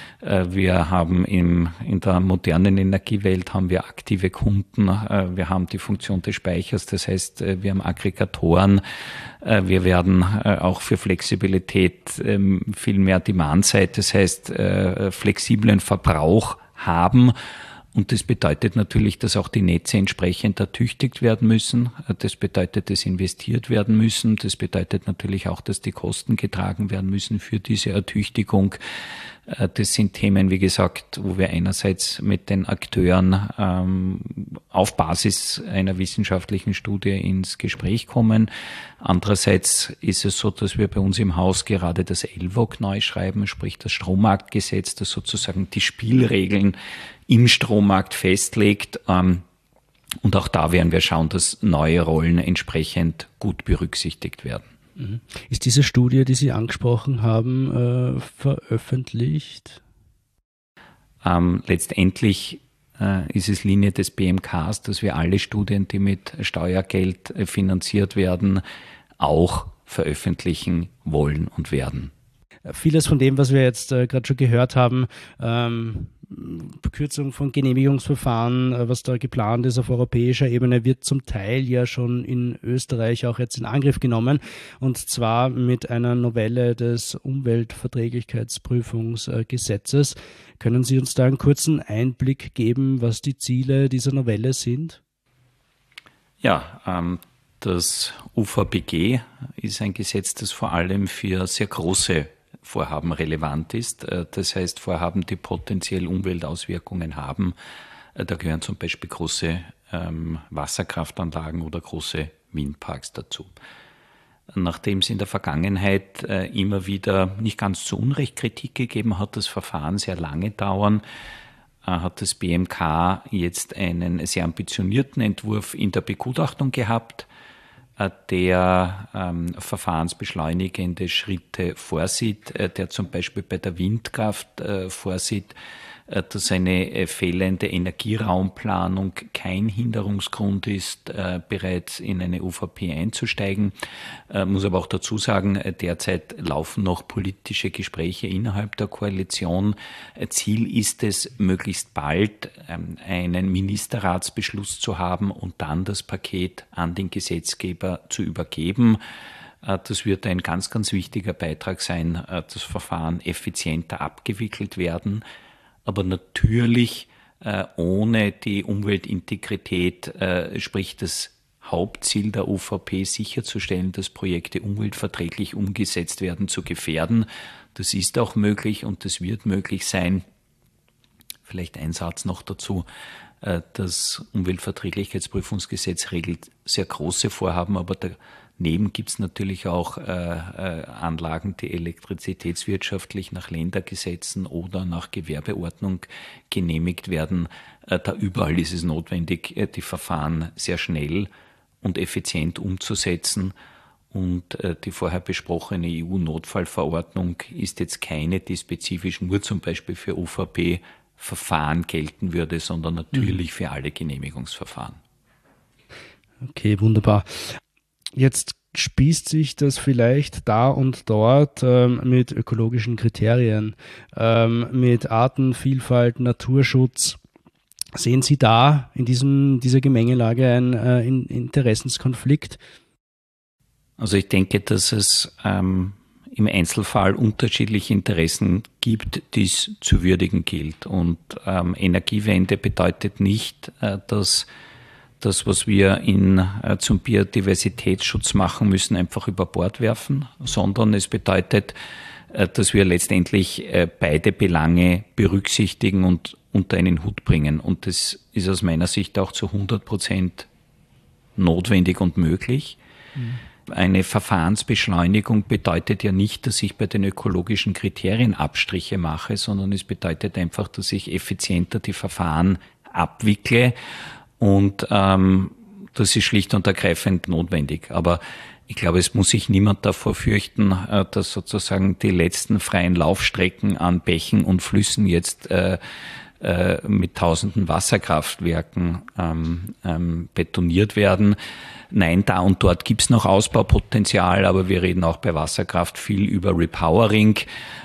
Wir haben in der modernen Energiewelt haben wir aktive Kunden, wir haben die Funktion des Speichers, das heißt, wir haben Aggregatoren, wir werden auch für Flexibilität viel mehr Demand-Side, das heißt, flexiblen Verbrauch haben. Und das bedeutet natürlich, dass auch die Netze entsprechend ertüchtigt werden müssen. Das bedeutet, dass investiert werden müssen. Das bedeutet natürlich auch, dass die Kosten getragen werden müssen für diese Ertüchtigung. Das sind Themen, wie gesagt, wo wir einerseits mit den Akteuren auf Basis einer wissenschaftlichen Studie ins Gespräch kommen. Andererseits ist es so, dass wir bei uns im Haus gerade das LWOG neu schreiben, sprich das Strommarktgesetz, das sozusagen die Spielregeln im Strommarkt festlegt. Und auch da werden wir schauen, dass neue Rollen entsprechend gut berücksichtigt werden. Ist diese Studie, die Sie angesprochen haben, veröffentlicht? Letztendlich ist es Linie des BMKs, dass wir alle Studien, die mit Steuergeld finanziert werden, auch veröffentlichen wollen und werden. Vieles von dem, was wir jetzt gerade schon gehört haben, Verkürzung von Genehmigungsverfahren, was da geplant ist auf europäischer Ebene, wird zum Teil ja schon in Österreich auch jetzt in Angriff genommen, und zwar mit einer Novelle des Umweltverträglichkeitsprüfungsgesetzes. Können Sie uns da einen kurzen Einblick geben, was die Ziele dieser Novelle sind? Ja, das UVPG ist ein Gesetz, das vor allem für sehr große Vorhaben relevant ist. Das heißt, Vorhaben, die potenziell Umweltauswirkungen haben. Da gehören zum Beispiel große Wasserkraftanlagen oder große Windparks dazu. Nachdem es in der Vergangenheit immer wieder nicht ganz zu Unrecht Kritik gegeben hat, das Verfahren sehr lange dauern, hat das BMK jetzt einen sehr ambitionierten Entwurf in der Begutachtung gehabt, der verfahrensbeschleunigende Schritte vorsieht, der zum Beispiel bei der Windkraft vorsieht, dass eine fehlende Energieraumplanung kein Hinderungsgrund ist, bereits in eine UVP einzusteigen. Muss aber auch dazu sagen, derzeit laufen noch politische Gespräche innerhalb der Koalition. Ziel ist es, möglichst bald einen Ministerratsbeschluss zu haben und dann das Paket an den Gesetzgeber zu übergeben. Das wird ein ganz, ganz wichtiger Beitrag sein, das Verfahren effizienter abgewickelt werden. Aber natürlich ohne die Umweltintegrität, sprich das Hauptziel der UVP sicherzustellen, dass Projekte umweltverträglich umgesetzt werden, zu gefährden. Das ist auch möglich und das wird möglich sein. Vielleicht ein Satz noch dazu. Das Umweltverträglichkeitsprüfungsgesetz regelt sehr große Vorhaben, aber daneben gibt es natürlich auch Anlagen, die elektrizitätswirtschaftlich nach Ländergesetzen oder nach Gewerbeordnung genehmigt werden. Da überall ist es notwendig, die Verfahren sehr schnell und effizient umzusetzen. Und die vorher besprochene EU-Notfallverordnung ist jetzt keine, die spezifisch nur zum Beispiel für UVP-Verfahren gelten würde, sondern natürlich für alle Genehmigungsverfahren. Okay, wunderbar. Jetzt spießt sich das vielleicht da und dort mit ökologischen Kriterien, mit Artenvielfalt, Naturschutz. Sehen Sie da in dieser Gemengelage einen Interessenskonflikt? Also ich denke, dass es im Einzelfall unterschiedliche Interessen gibt, die es zu würdigen gilt. Und Energiewende bedeutet nicht, dass das, was wir zum Biodiversitätsschutz machen müssen, einfach über Bord werfen, sondern es bedeutet, dass wir letztendlich beide Belange berücksichtigen und unter einen Hut bringen. Und das ist aus meiner Sicht auch zu 100% notwendig und möglich. Eine Verfahrensbeschleunigung bedeutet ja nicht, dass ich bei den ökologischen Kriterien Abstriche mache, sondern es bedeutet einfach, dass ich effizienter die Verfahren abwickle. Und das ist schlicht und ergreifend notwendig. Aber ich glaube, es muss sich niemand davor fürchten, dass sozusagen die letzten freien Laufstrecken an Bächen und Flüssen jetzt mit tausenden Wasserkraftwerken betoniert werden. Nein, da und dort gibt's noch Ausbaupotenzial, aber wir reden auch bei Wasserkraft viel über Repowering.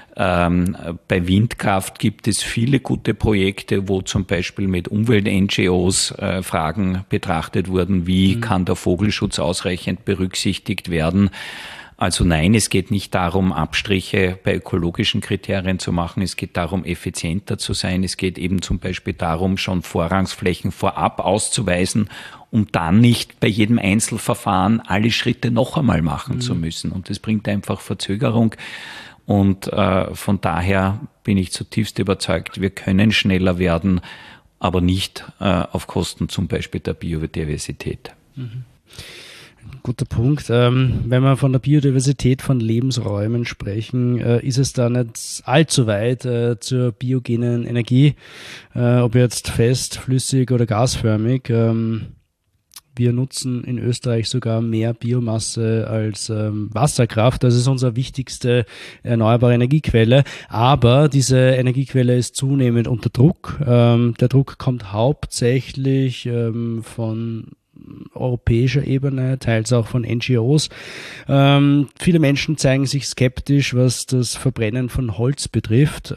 Bei Windkraft gibt es viele gute Projekte, wo zum Beispiel mit Umwelt-NGOs Fragen betrachtet wurden, wie kann der Vogelschutz ausreichend berücksichtigt werden. Also nein, es geht nicht darum, Abstriche bei ökologischen Kriterien zu machen. Es geht darum, effizienter zu sein. Es geht eben zum Beispiel darum, schon Vorrangsflächen vorab auszuweisen, um dann nicht bei jedem Einzelverfahren alle Schritte noch einmal machen zu müssen. Und das bringt einfach Verzögerung. Und von daher bin ich zutiefst überzeugt, wir können schneller werden, aber nicht auf Kosten zum Beispiel der Biodiversität. Mhm. Guter Punkt. Wenn wir von der Biodiversität von Lebensräumen sprechen, ist es da nicht allzu weit zur biogenen Energie, ob jetzt fest, flüssig oder gasförmig. Wir nutzen in Österreich sogar mehr Biomasse als Wasserkraft. Das ist unsere wichtigste erneuerbare Energiequelle. Aber diese Energiequelle ist zunehmend unter Druck. Der Druck kommt hauptsächlich von europäischer Ebene, teils auch von NGOs. Viele Menschen zeigen sich skeptisch, was das Verbrennen von Holz betrifft.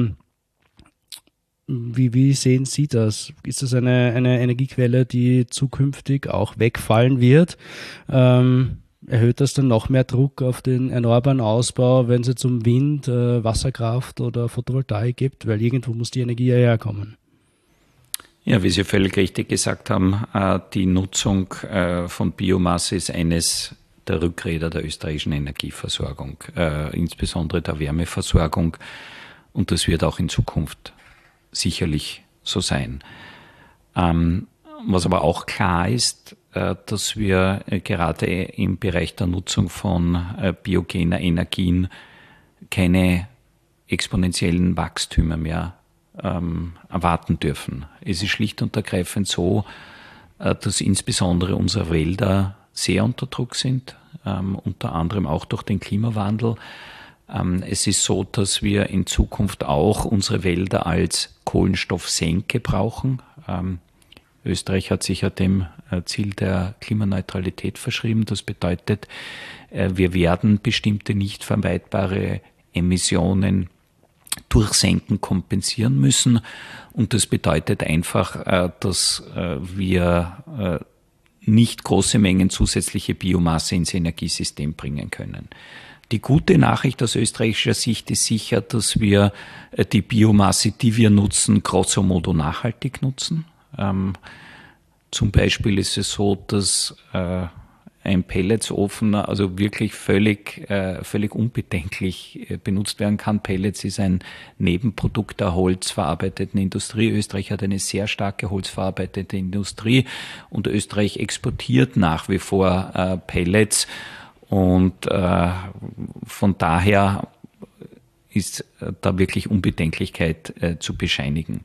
Wie sehen Sie das? Ist das eine Energiequelle, die zukünftig auch wegfallen wird? Erhöht das dann noch mehr Druck auf den erneuerbaren Ausbau, wenn es jetzt um Wind, Wasserkraft oder Photovoltaik gibt? Weil irgendwo muss die Energie ja herkommen. Ja, wie Sie völlig richtig gesagt haben, die Nutzung von Biomasse ist eines der Rückräder der österreichischen Energieversorgung, insbesondere der Wärmeversorgung. Und das wird auch in Zukunft sicherlich so sein. Was aber auch klar ist, dass wir gerade im Bereich der Nutzung von biogener Energien keine exponentiellen Wachstümer mehr erwarten dürfen. Es ist schlicht und ergreifend so, dass insbesondere unsere Wälder sehr unter Druck sind, unter anderem auch durch den Klimawandel. Es ist so, dass wir in Zukunft auch unsere Wälder als Kohlenstoffsenke brauchen. Österreich hat sich ja dem Ziel der Klimaneutralität verschrieben. Das bedeutet, wir werden bestimmte nicht vermeidbare Emissionen durch Senken kompensieren müssen. Und das bedeutet einfach, dass wir nicht große Mengen zusätzliche Biomasse ins Energiesystem bringen können. Die gute Nachricht aus österreichischer Sicht ist sicher, dass wir die Biomasse, die wir nutzen, grosso modo nachhaltig nutzen. Zum Beispiel ist es so, dass ein Pelletsofen also wirklich völlig unbedenklich benutzt werden kann. Pellets ist ein Nebenprodukt der holzverarbeiteten Industrie. Österreich hat eine sehr starke holzverarbeitete Industrie und Österreich exportiert nach wie vor Pellets. Und von daher ist da wirklich Unbedenklichkeit zu bescheinigen.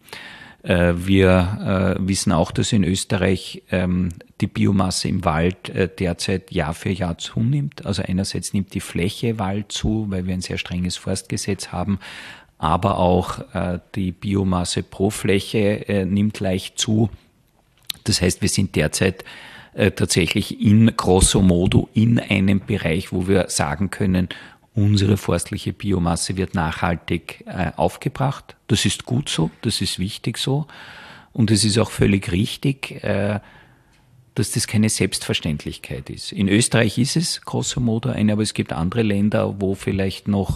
Wir wissen auch, dass in Österreich die Biomasse im Wald derzeit Jahr für Jahr zunimmt. Also einerseits nimmt die Fläche Wald zu, weil wir ein sehr strenges Forstgesetz haben, aber auch die Biomasse pro Fläche nimmt leicht zu. Das heißt, wir sind derzeit tatsächlich grosso modo in einem Bereich, wo wir sagen können, unsere forstliche Biomasse wird nachhaltig aufgebracht. Das ist gut so, das ist wichtig so. Und es ist auch völlig richtig, dass das keine Selbstverständlichkeit ist. In Österreich ist es grosso modo eine, aber es gibt andere Länder, wo vielleicht noch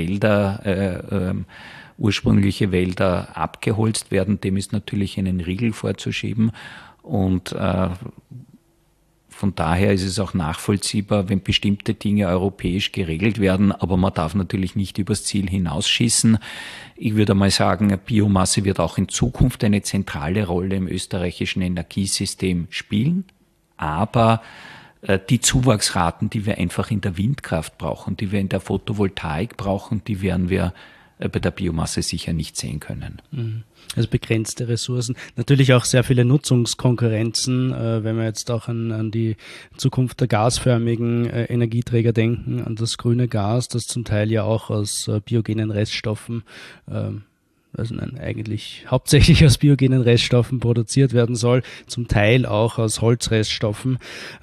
ursprüngliche Wälder abgeholzt werden. Dem ist natürlich einen Riegel vorzuschieben. Und von daher ist es auch nachvollziehbar, wenn bestimmte Dinge europäisch geregelt werden, aber man darf natürlich nicht übers Ziel hinausschießen. Ich würde mal sagen, Biomasse wird auch in Zukunft eine zentrale Rolle im österreichischen Energiesystem spielen, aber die Zuwachsraten, die wir einfach in der Windkraft brauchen, die wir in der Photovoltaik brauchen, die werden wir bei der Biomasse sicher nicht sehen können. Also begrenzte Ressourcen. Natürlich auch sehr viele Nutzungskonkurrenzen, wenn wir jetzt auch an die Zukunft der gasförmigen Energieträger denken, an das grüne Gas, das zum Teil ja auch aus biogenen Reststoffen, eigentlich hauptsächlich aus biogenen Reststoffen produziert werden soll, zum Teil auch aus Holzreststoffen.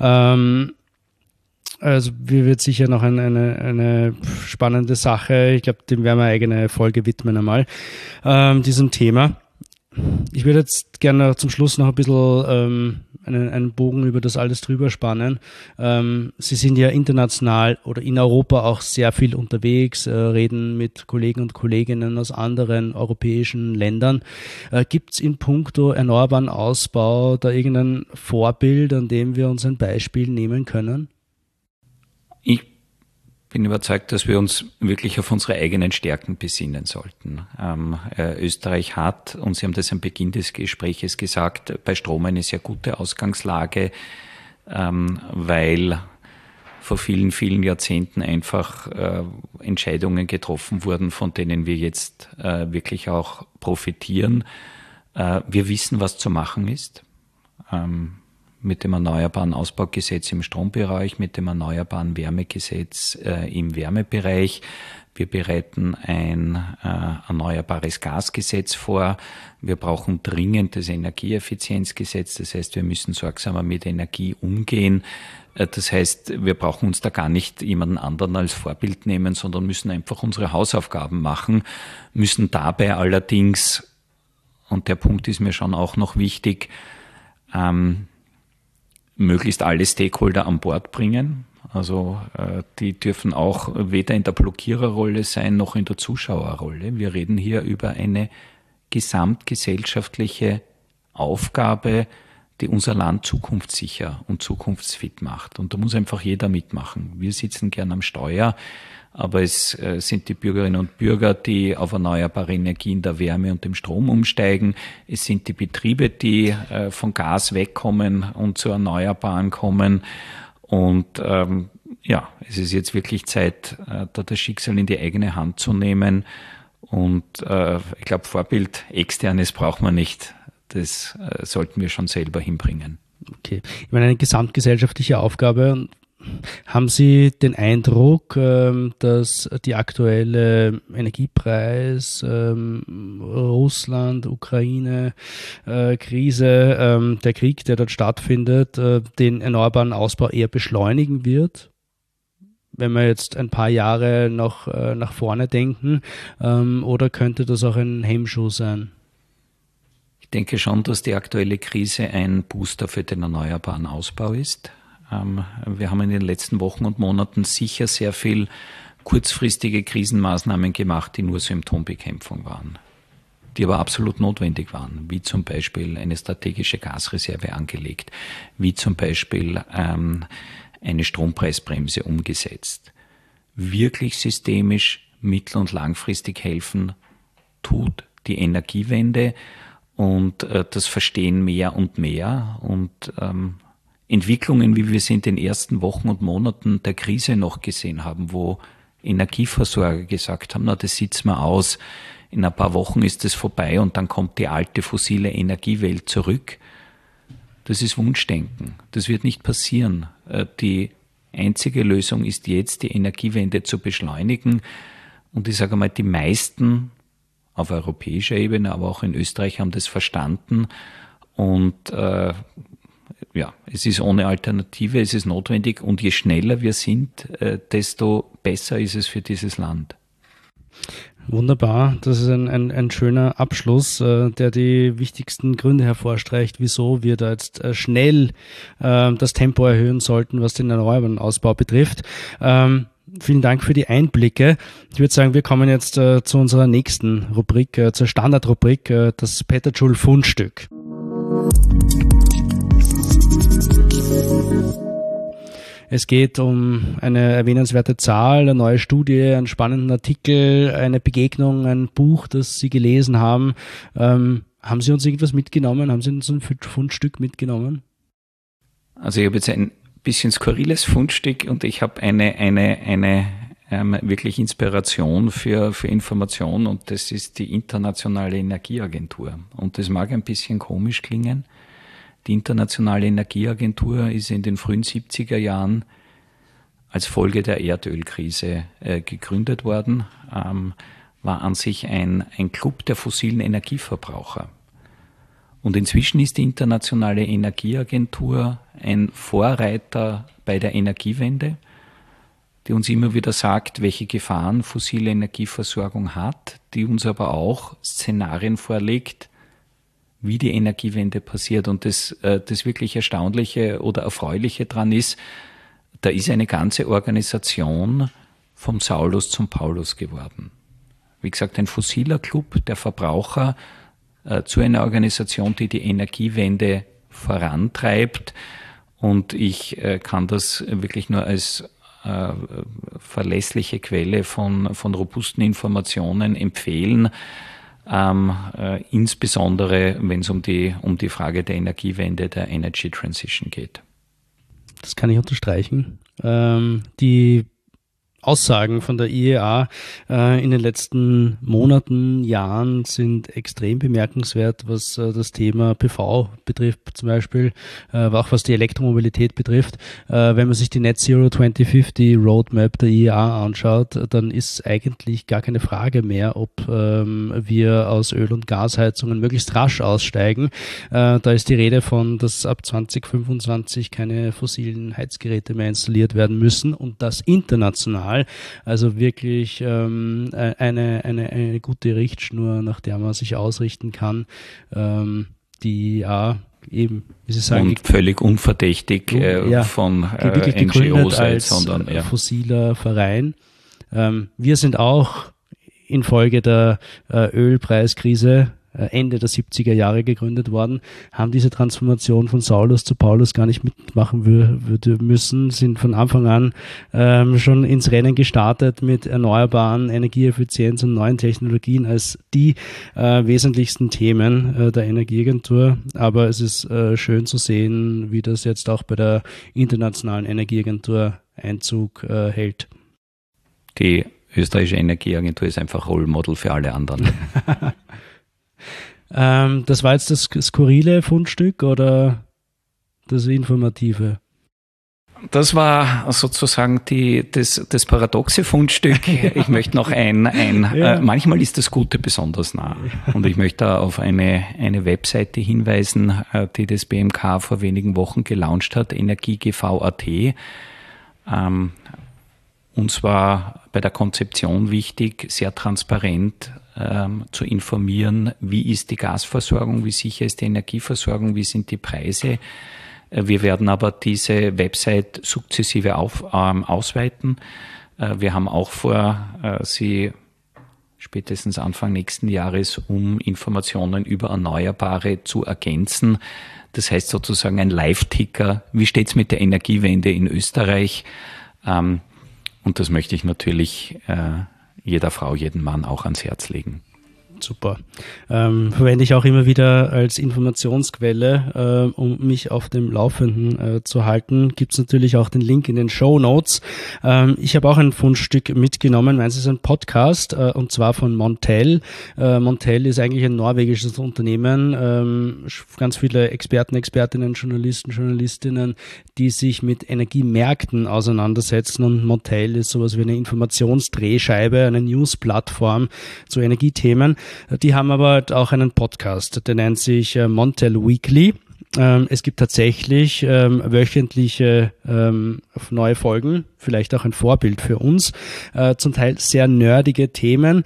Also wird sicher noch eine spannende Sache. Ich glaube, dem werden wir eine eigene Folge widmen einmal, diesem Thema. Ich würde jetzt gerne zum Schluss noch ein bisschen einen Bogen über das alles drüber spannen. Sie sind ja international oder in Europa auch sehr viel unterwegs, reden mit Kollegen und Kolleginnen aus anderen europäischen Ländern. Gibt es in puncto erneuerbaren Ausbau da irgendein Vorbild, an dem wir uns ein Beispiel nehmen können? Ich bin überzeugt, dass wir uns wirklich auf unsere eigenen Stärken besinnen sollten. Österreich hat, und Sie haben das am Beginn des Gespräches gesagt, bei Strom eine sehr gute Ausgangslage, weil vor vielen, vielen Jahrzehnten einfach Entscheidungen getroffen wurden, von denen wir jetzt wirklich auch profitieren. Wir wissen, was zu machen ist. Mit dem Erneuerbaren Ausbaugesetz im Strombereich, mit dem Erneuerbaren Wärmegesetz im Wärmebereich. Wir bereiten ein Erneuerbares Gasgesetz vor. Wir brauchen dringend das Energieeffizienzgesetz. Das heißt, wir müssen sorgsamer mit Energie umgehen. Das heißt, wir brauchen uns da gar nicht jemanden anderen als Vorbild nehmen, sondern müssen einfach unsere Hausaufgaben machen, müssen dabei allerdings, und der Punkt ist mir schon auch noch wichtig, möglichst alle Stakeholder an Bord bringen. Also die dürfen auch weder in der Blockiererrolle sein, noch in der Zuschauerrolle. Wir reden hier über eine gesamtgesellschaftliche Aufgabe, die unser Land zukunftssicher und zukunftsfit macht. Und da muss einfach jeder mitmachen. Wir sitzen gern am Steuer, aber es sind die Bürgerinnen und Bürger, die auf erneuerbare Energien der Wärme und dem Strom umsteigen. Es sind die Betriebe, die von Gas wegkommen und zu Erneuerbaren kommen. Und es ist jetzt wirklich Zeit, da das Schicksal in die eigene Hand zu nehmen. Und ich glaube, Vorbild externes braucht man nicht. Das sollten wir schon selber hinbringen. Okay, ich meine, eine gesamtgesellschaftliche Aufgabe. Haben Sie den Eindruck, dass die aktuelle Energiepreis, Russland, Ukraine, Krise, der Krieg, der dort stattfindet, den erneuerbaren Ausbau eher beschleunigen wird? Wenn wir jetzt ein paar Jahre noch nach vorne denken, oder könnte das auch ein Hemmschuh sein? Ich denke schon, dass die aktuelle Krise ein Booster für den erneuerbaren Ausbau ist. Wir haben in den letzten Wochen und Monaten sicher sehr viel kurzfristige Krisenmaßnahmen gemacht, die nur Symptombekämpfung waren, die aber absolut notwendig waren, wie zum Beispiel eine strategische Gasreserve angelegt, wie zum Beispiel eine Strompreisbremse umgesetzt. Wirklich systemisch, mittel- und langfristig helfen tut die Energiewende. Und das verstehen mehr und mehr. Und Entwicklungen, wie wir sie in den ersten Wochen und Monaten der Krise noch gesehen haben, wo Energieversorger gesagt haben, na, das sitzen wir aus, in ein paar Wochen ist es vorbei und dann kommt die alte fossile Energiewelt zurück. Das ist Wunschdenken. Das wird nicht passieren. Die einzige Lösung ist jetzt, die Energiewende zu beschleunigen. Und ich sage mal, die meisten auf europäischer Ebene, aber auch in Österreich haben das verstanden. Und es ist ohne Alternative, es ist notwendig. Und je schneller wir sind, desto besser ist es für dieses Land. Wunderbar, das ist ein schöner Abschluss, der die wichtigsten Gründe hervorstreicht, wieso wir da jetzt schnell das Tempo erhöhen sollten, was den erneuerbaren Ausbau betrifft. Vielen Dank für die Einblicke. Ich würde sagen, wir kommen jetzt zu unserer nächsten Rubrik, zur Standardrubrik, das Petajoule Fundstück. Es geht um eine erwähnenswerte Zahl, eine neue Studie, einen spannenden Artikel, eine Begegnung, ein Buch, das Sie gelesen haben. Haben Sie uns irgendwas mitgenommen? Haben Sie uns ein Fundstück mitgenommen? Also ich habe jetzt ein bisschen skurriles Fundstück und ich habe eine wirklich Inspiration für Information, und das ist die Internationale Energieagentur. Und das mag ein bisschen komisch klingen. Die Internationale Energieagentur ist in den frühen 70er Jahren als Folge der Erdölkrise gegründet worden, war an sich ein Club der fossilen Energieverbraucher. Und inzwischen ist die Internationale Energieagentur ein Vorreiter bei der Energiewende, die uns immer wieder sagt, welche Gefahren fossile Energieversorgung hat, die uns aber auch Szenarien vorlegt, wie die Energiewende passiert. Und das wirklich Erstaunliche oder Erfreuliche dran ist, da ist eine ganze Organisation vom Saulus zum Paulus geworden. Wie gesagt, ein fossiler Club der Verbraucher zu einer Organisation, die die Energiewende vorantreibt. Und ich kann das wirklich nur als verlässliche Quelle von robusten Informationen empfehlen, insbesondere wenn es um die Frage der Energiewende, der Energy Transition geht. Das kann ich unterstreichen. Die Aussagen von der IEA in den letzten Monaten, Jahren sind extrem bemerkenswert, was das Thema PV betrifft zum Beispiel, aber auch was die Elektromobilität betrifft. Wenn man sich die Net Zero 2050 Roadmap der IEA anschaut, dann ist eigentlich gar keine Frage mehr, ob wir aus Öl- und Gasheizungen möglichst rasch aussteigen. Da ist die Rede von, dass ab 2025 keine fossilen Heizgeräte mehr installiert werden müssen und das international. Also wirklich eine gute Richtschnur, nach der man sich ausrichten kann, die eben, wie Sie sagen, und völlig unverdächtig von NGO-Seite, sondern fossiler Verein. Wir sind auch infolge der Ölpreiskrise Ende der 70er Jahre gegründet worden, haben diese Transformation von Saulus zu Paulus gar nicht mitmachen müssen, sind von Anfang an schon ins Rennen gestartet mit erneuerbaren Energieeffizienz und neuen Technologien als die wesentlichsten Themen der Energieagentur. Aber es ist schön zu sehen, wie das jetzt auch bei der Internationalen Energieagentur Einzug hält. Die österreichische Energieagentur ist einfach Role Model für alle anderen. Das war jetzt das skurrile Fundstück oder das informative? Das war sozusagen das paradoxe Fundstück. Ich möchte noch manchmal ist das Gute besonders nah. Und ich möchte da auf eine Webseite hinweisen, die das BMK vor wenigen Wochen gelauncht hat, energiegv.at. Uns war bei der Konzeption wichtig, sehr transparent zu informieren, wie ist die Gasversorgung, wie sicher ist die Energieversorgung, wie sind die Preise. Wir werden aber diese Website sukzessive ausweiten. Wir haben auch vor, sie spätestens Anfang nächsten Jahres um Informationen über Erneuerbare zu ergänzen. Das heißt sozusagen ein Live-Ticker. Wie steht es mit der Energiewende in Österreich? Und das möchte ich natürlich jeder Frau, jedem Mann auch ans Herz legen. Super. Verwende ich auch immer wieder als Informationsquelle, um mich auf dem Laufenden zu halten. Gibt es natürlich auch den Link in den Shownotes. Ich habe auch ein Fundstück mitgenommen. Meins ist ein Podcast und zwar von Montel. Montel ist eigentlich ein norwegisches Unternehmen. Ganz viele Experten, Expertinnen, Journalisten, Journalistinnen, die sich mit Energiemärkten auseinandersetzen. Und Montel ist sowas wie eine Informationsdrehscheibe, eine News-Plattform zu Energiethemen. Die haben aber halt auch einen Podcast, der nennt sich Montel Weekly. Es gibt tatsächlich wöchentliche neue Folgen, vielleicht auch ein Vorbild für uns, zum Teil sehr nerdige Themen,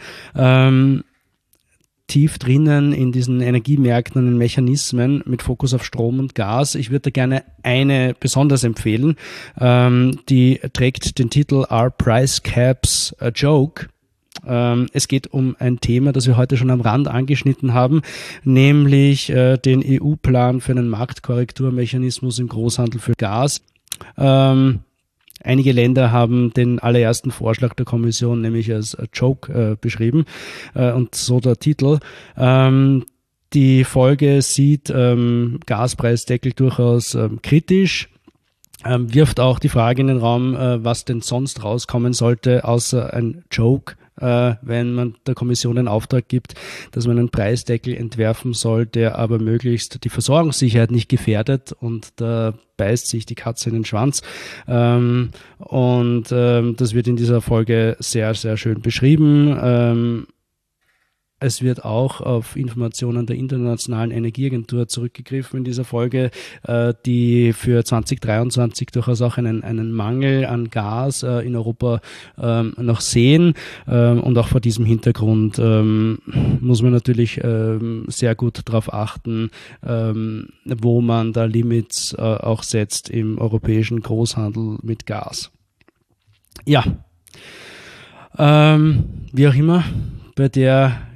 tief drinnen in diesen Energiemärkten und den Mechanismen mit Fokus auf Strom und Gas. Ich würde da gerne eine besonders empfehlen, die trägt den Titel Are Price Caps a Joke? Es geht um ein Thema, das wir heute schon am Rand angeschnitten haben, nämlich den EU-Plan für einen Marktkorrekturmechanismus im Großhandel für Gas. Einige Länder haben den allerersten Vorschlag der Kommission nämlich als Joke beschrieben und so der Titel. Die Folge sieht Gaspreisdeckel durchaus kritisch. Wirft auch die Frage in den Raum, was denn sonst rauskommen sollte, außer ein Joke, wenn man der Kommission den Auftrag gibt, dass man einen Preisdeckel entwerfen soll, der aber möglichst die Versorgungssicherheit nicht gefährdet, und da beißt sich die Katze in den Schwanz. Und das wird in dieser Folge sehr, sehr schön beschrieben. Es wird auch auf Informationen der Internationalen Energieagentur zurückgegriffen in dieser Folge, die für 2023 durchaus auch einen Mangel an Gas in Europa noch sehen. Und auch vor diesem Hintergrund muss man natürlich sehr gut darauf achten, wo man da Limits auch setzt im europäischen Großhandel mit Gas. Ja, wie auch immer, bei der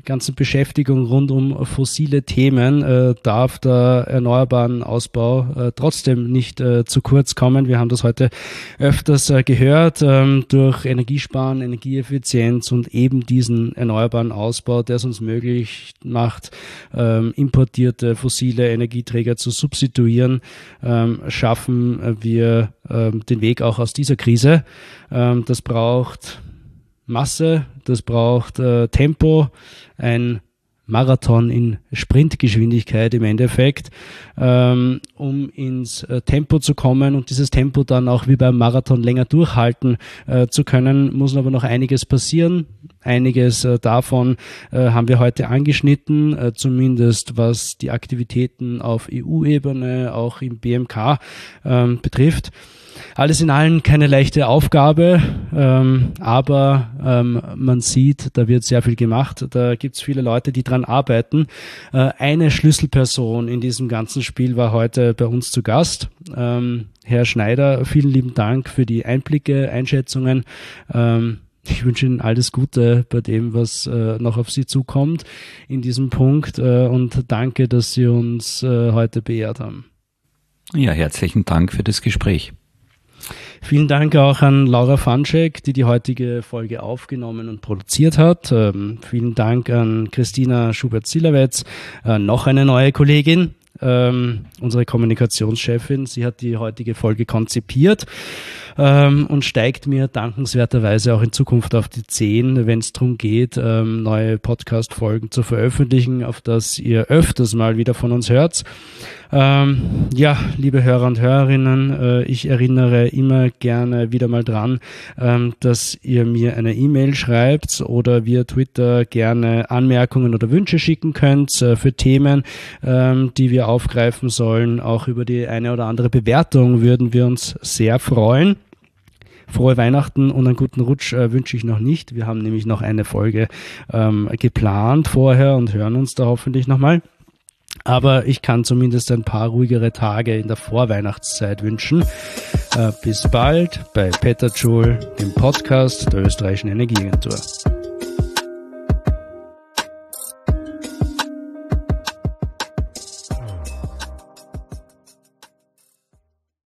ganzen Beschäftigung rund um fossile Themen darf der erneuerbaren Ausbau trotzdem nicht zu kurz kommen. Wir haben das heute öfters gehört, durch Energiesparen, Energieeffizienz und eben diesen erneuerbaren Ausbau, der es uns möglich macht, importierte fossile Energieträger zu substituieren, schaffen wir den Weg auch aus dieser Krise. Das braucht Masse, das braucht Tempo, ein Marathon in Sprintgeschwindigkeit im Endeffekt, um ins Tempo zu kommen und dieses Tempo dann auch wie beim Marathon länger durchhalten zu können, muss aber noch einiges passieren. Einiges davon haben wir heute angeschnitten, zumindest was die Aktivitäten auf EU-Ebene, auch im BMK betrifft. Alles in allem keine leichte Aufgabe, aber man sieht, da wird sehr viel gemacht. Da gibt es viele Leute, die dran arbeiten. Eine Schlüsselperson in diesem ganzen Spiel war heute bei uns zu Gast. Herr Schneider, vielen lieben Dank für die Einblicke, Einschätzungen. Ich wünsche Ihnen alles Gute bei dem, was noch auf Sie zukommt in diesem Punkt und danke, dass Sie uns heute beehrt haben. Ja, herzlichen Dank für das Gespräch. Vielen Dank auch an Laura Fanschek, die heutige Folge aufgenommen und produziert hat. Vielen Dank an Christina Schubert-Silawetz, noch eine neue Kollegin, unsere Kommunikationschefin. Sie hat die heutige Folge konzipiert und steigt mir dankenswerterweise auch in Zukunft auf die Zehen, wenn es darum geht, neue Podcast-Folgen zu veröffentlichen, auf das ihr öfters mal wieder von uns hört. Ja, liebe Hörer und Hörerinnen, ich erinnere immer gerne wieder mal dran, dass ihr mir eine E-Mail schreibt oder via Twitter gerne Anmerkungen oder Wünsche schicken könnt für Themen, die wir aufgreifen sollen. Auch über die eine oder andere Bewertung würden wir uns sehr freuen. Frohe Weihnachten und einen guten Rutsch wünsche ich noch nicht. Wir haben nämlich noch eine Folge geplant vorher und hören uns da hoffentlich nochmal. Aber ich kann zumindest ein paar ruhigere Tage in der Vorweihnachtszeit wünschen. Bis bald bei Peter Joule, dem Podcast der Österreichischen Energieagentur.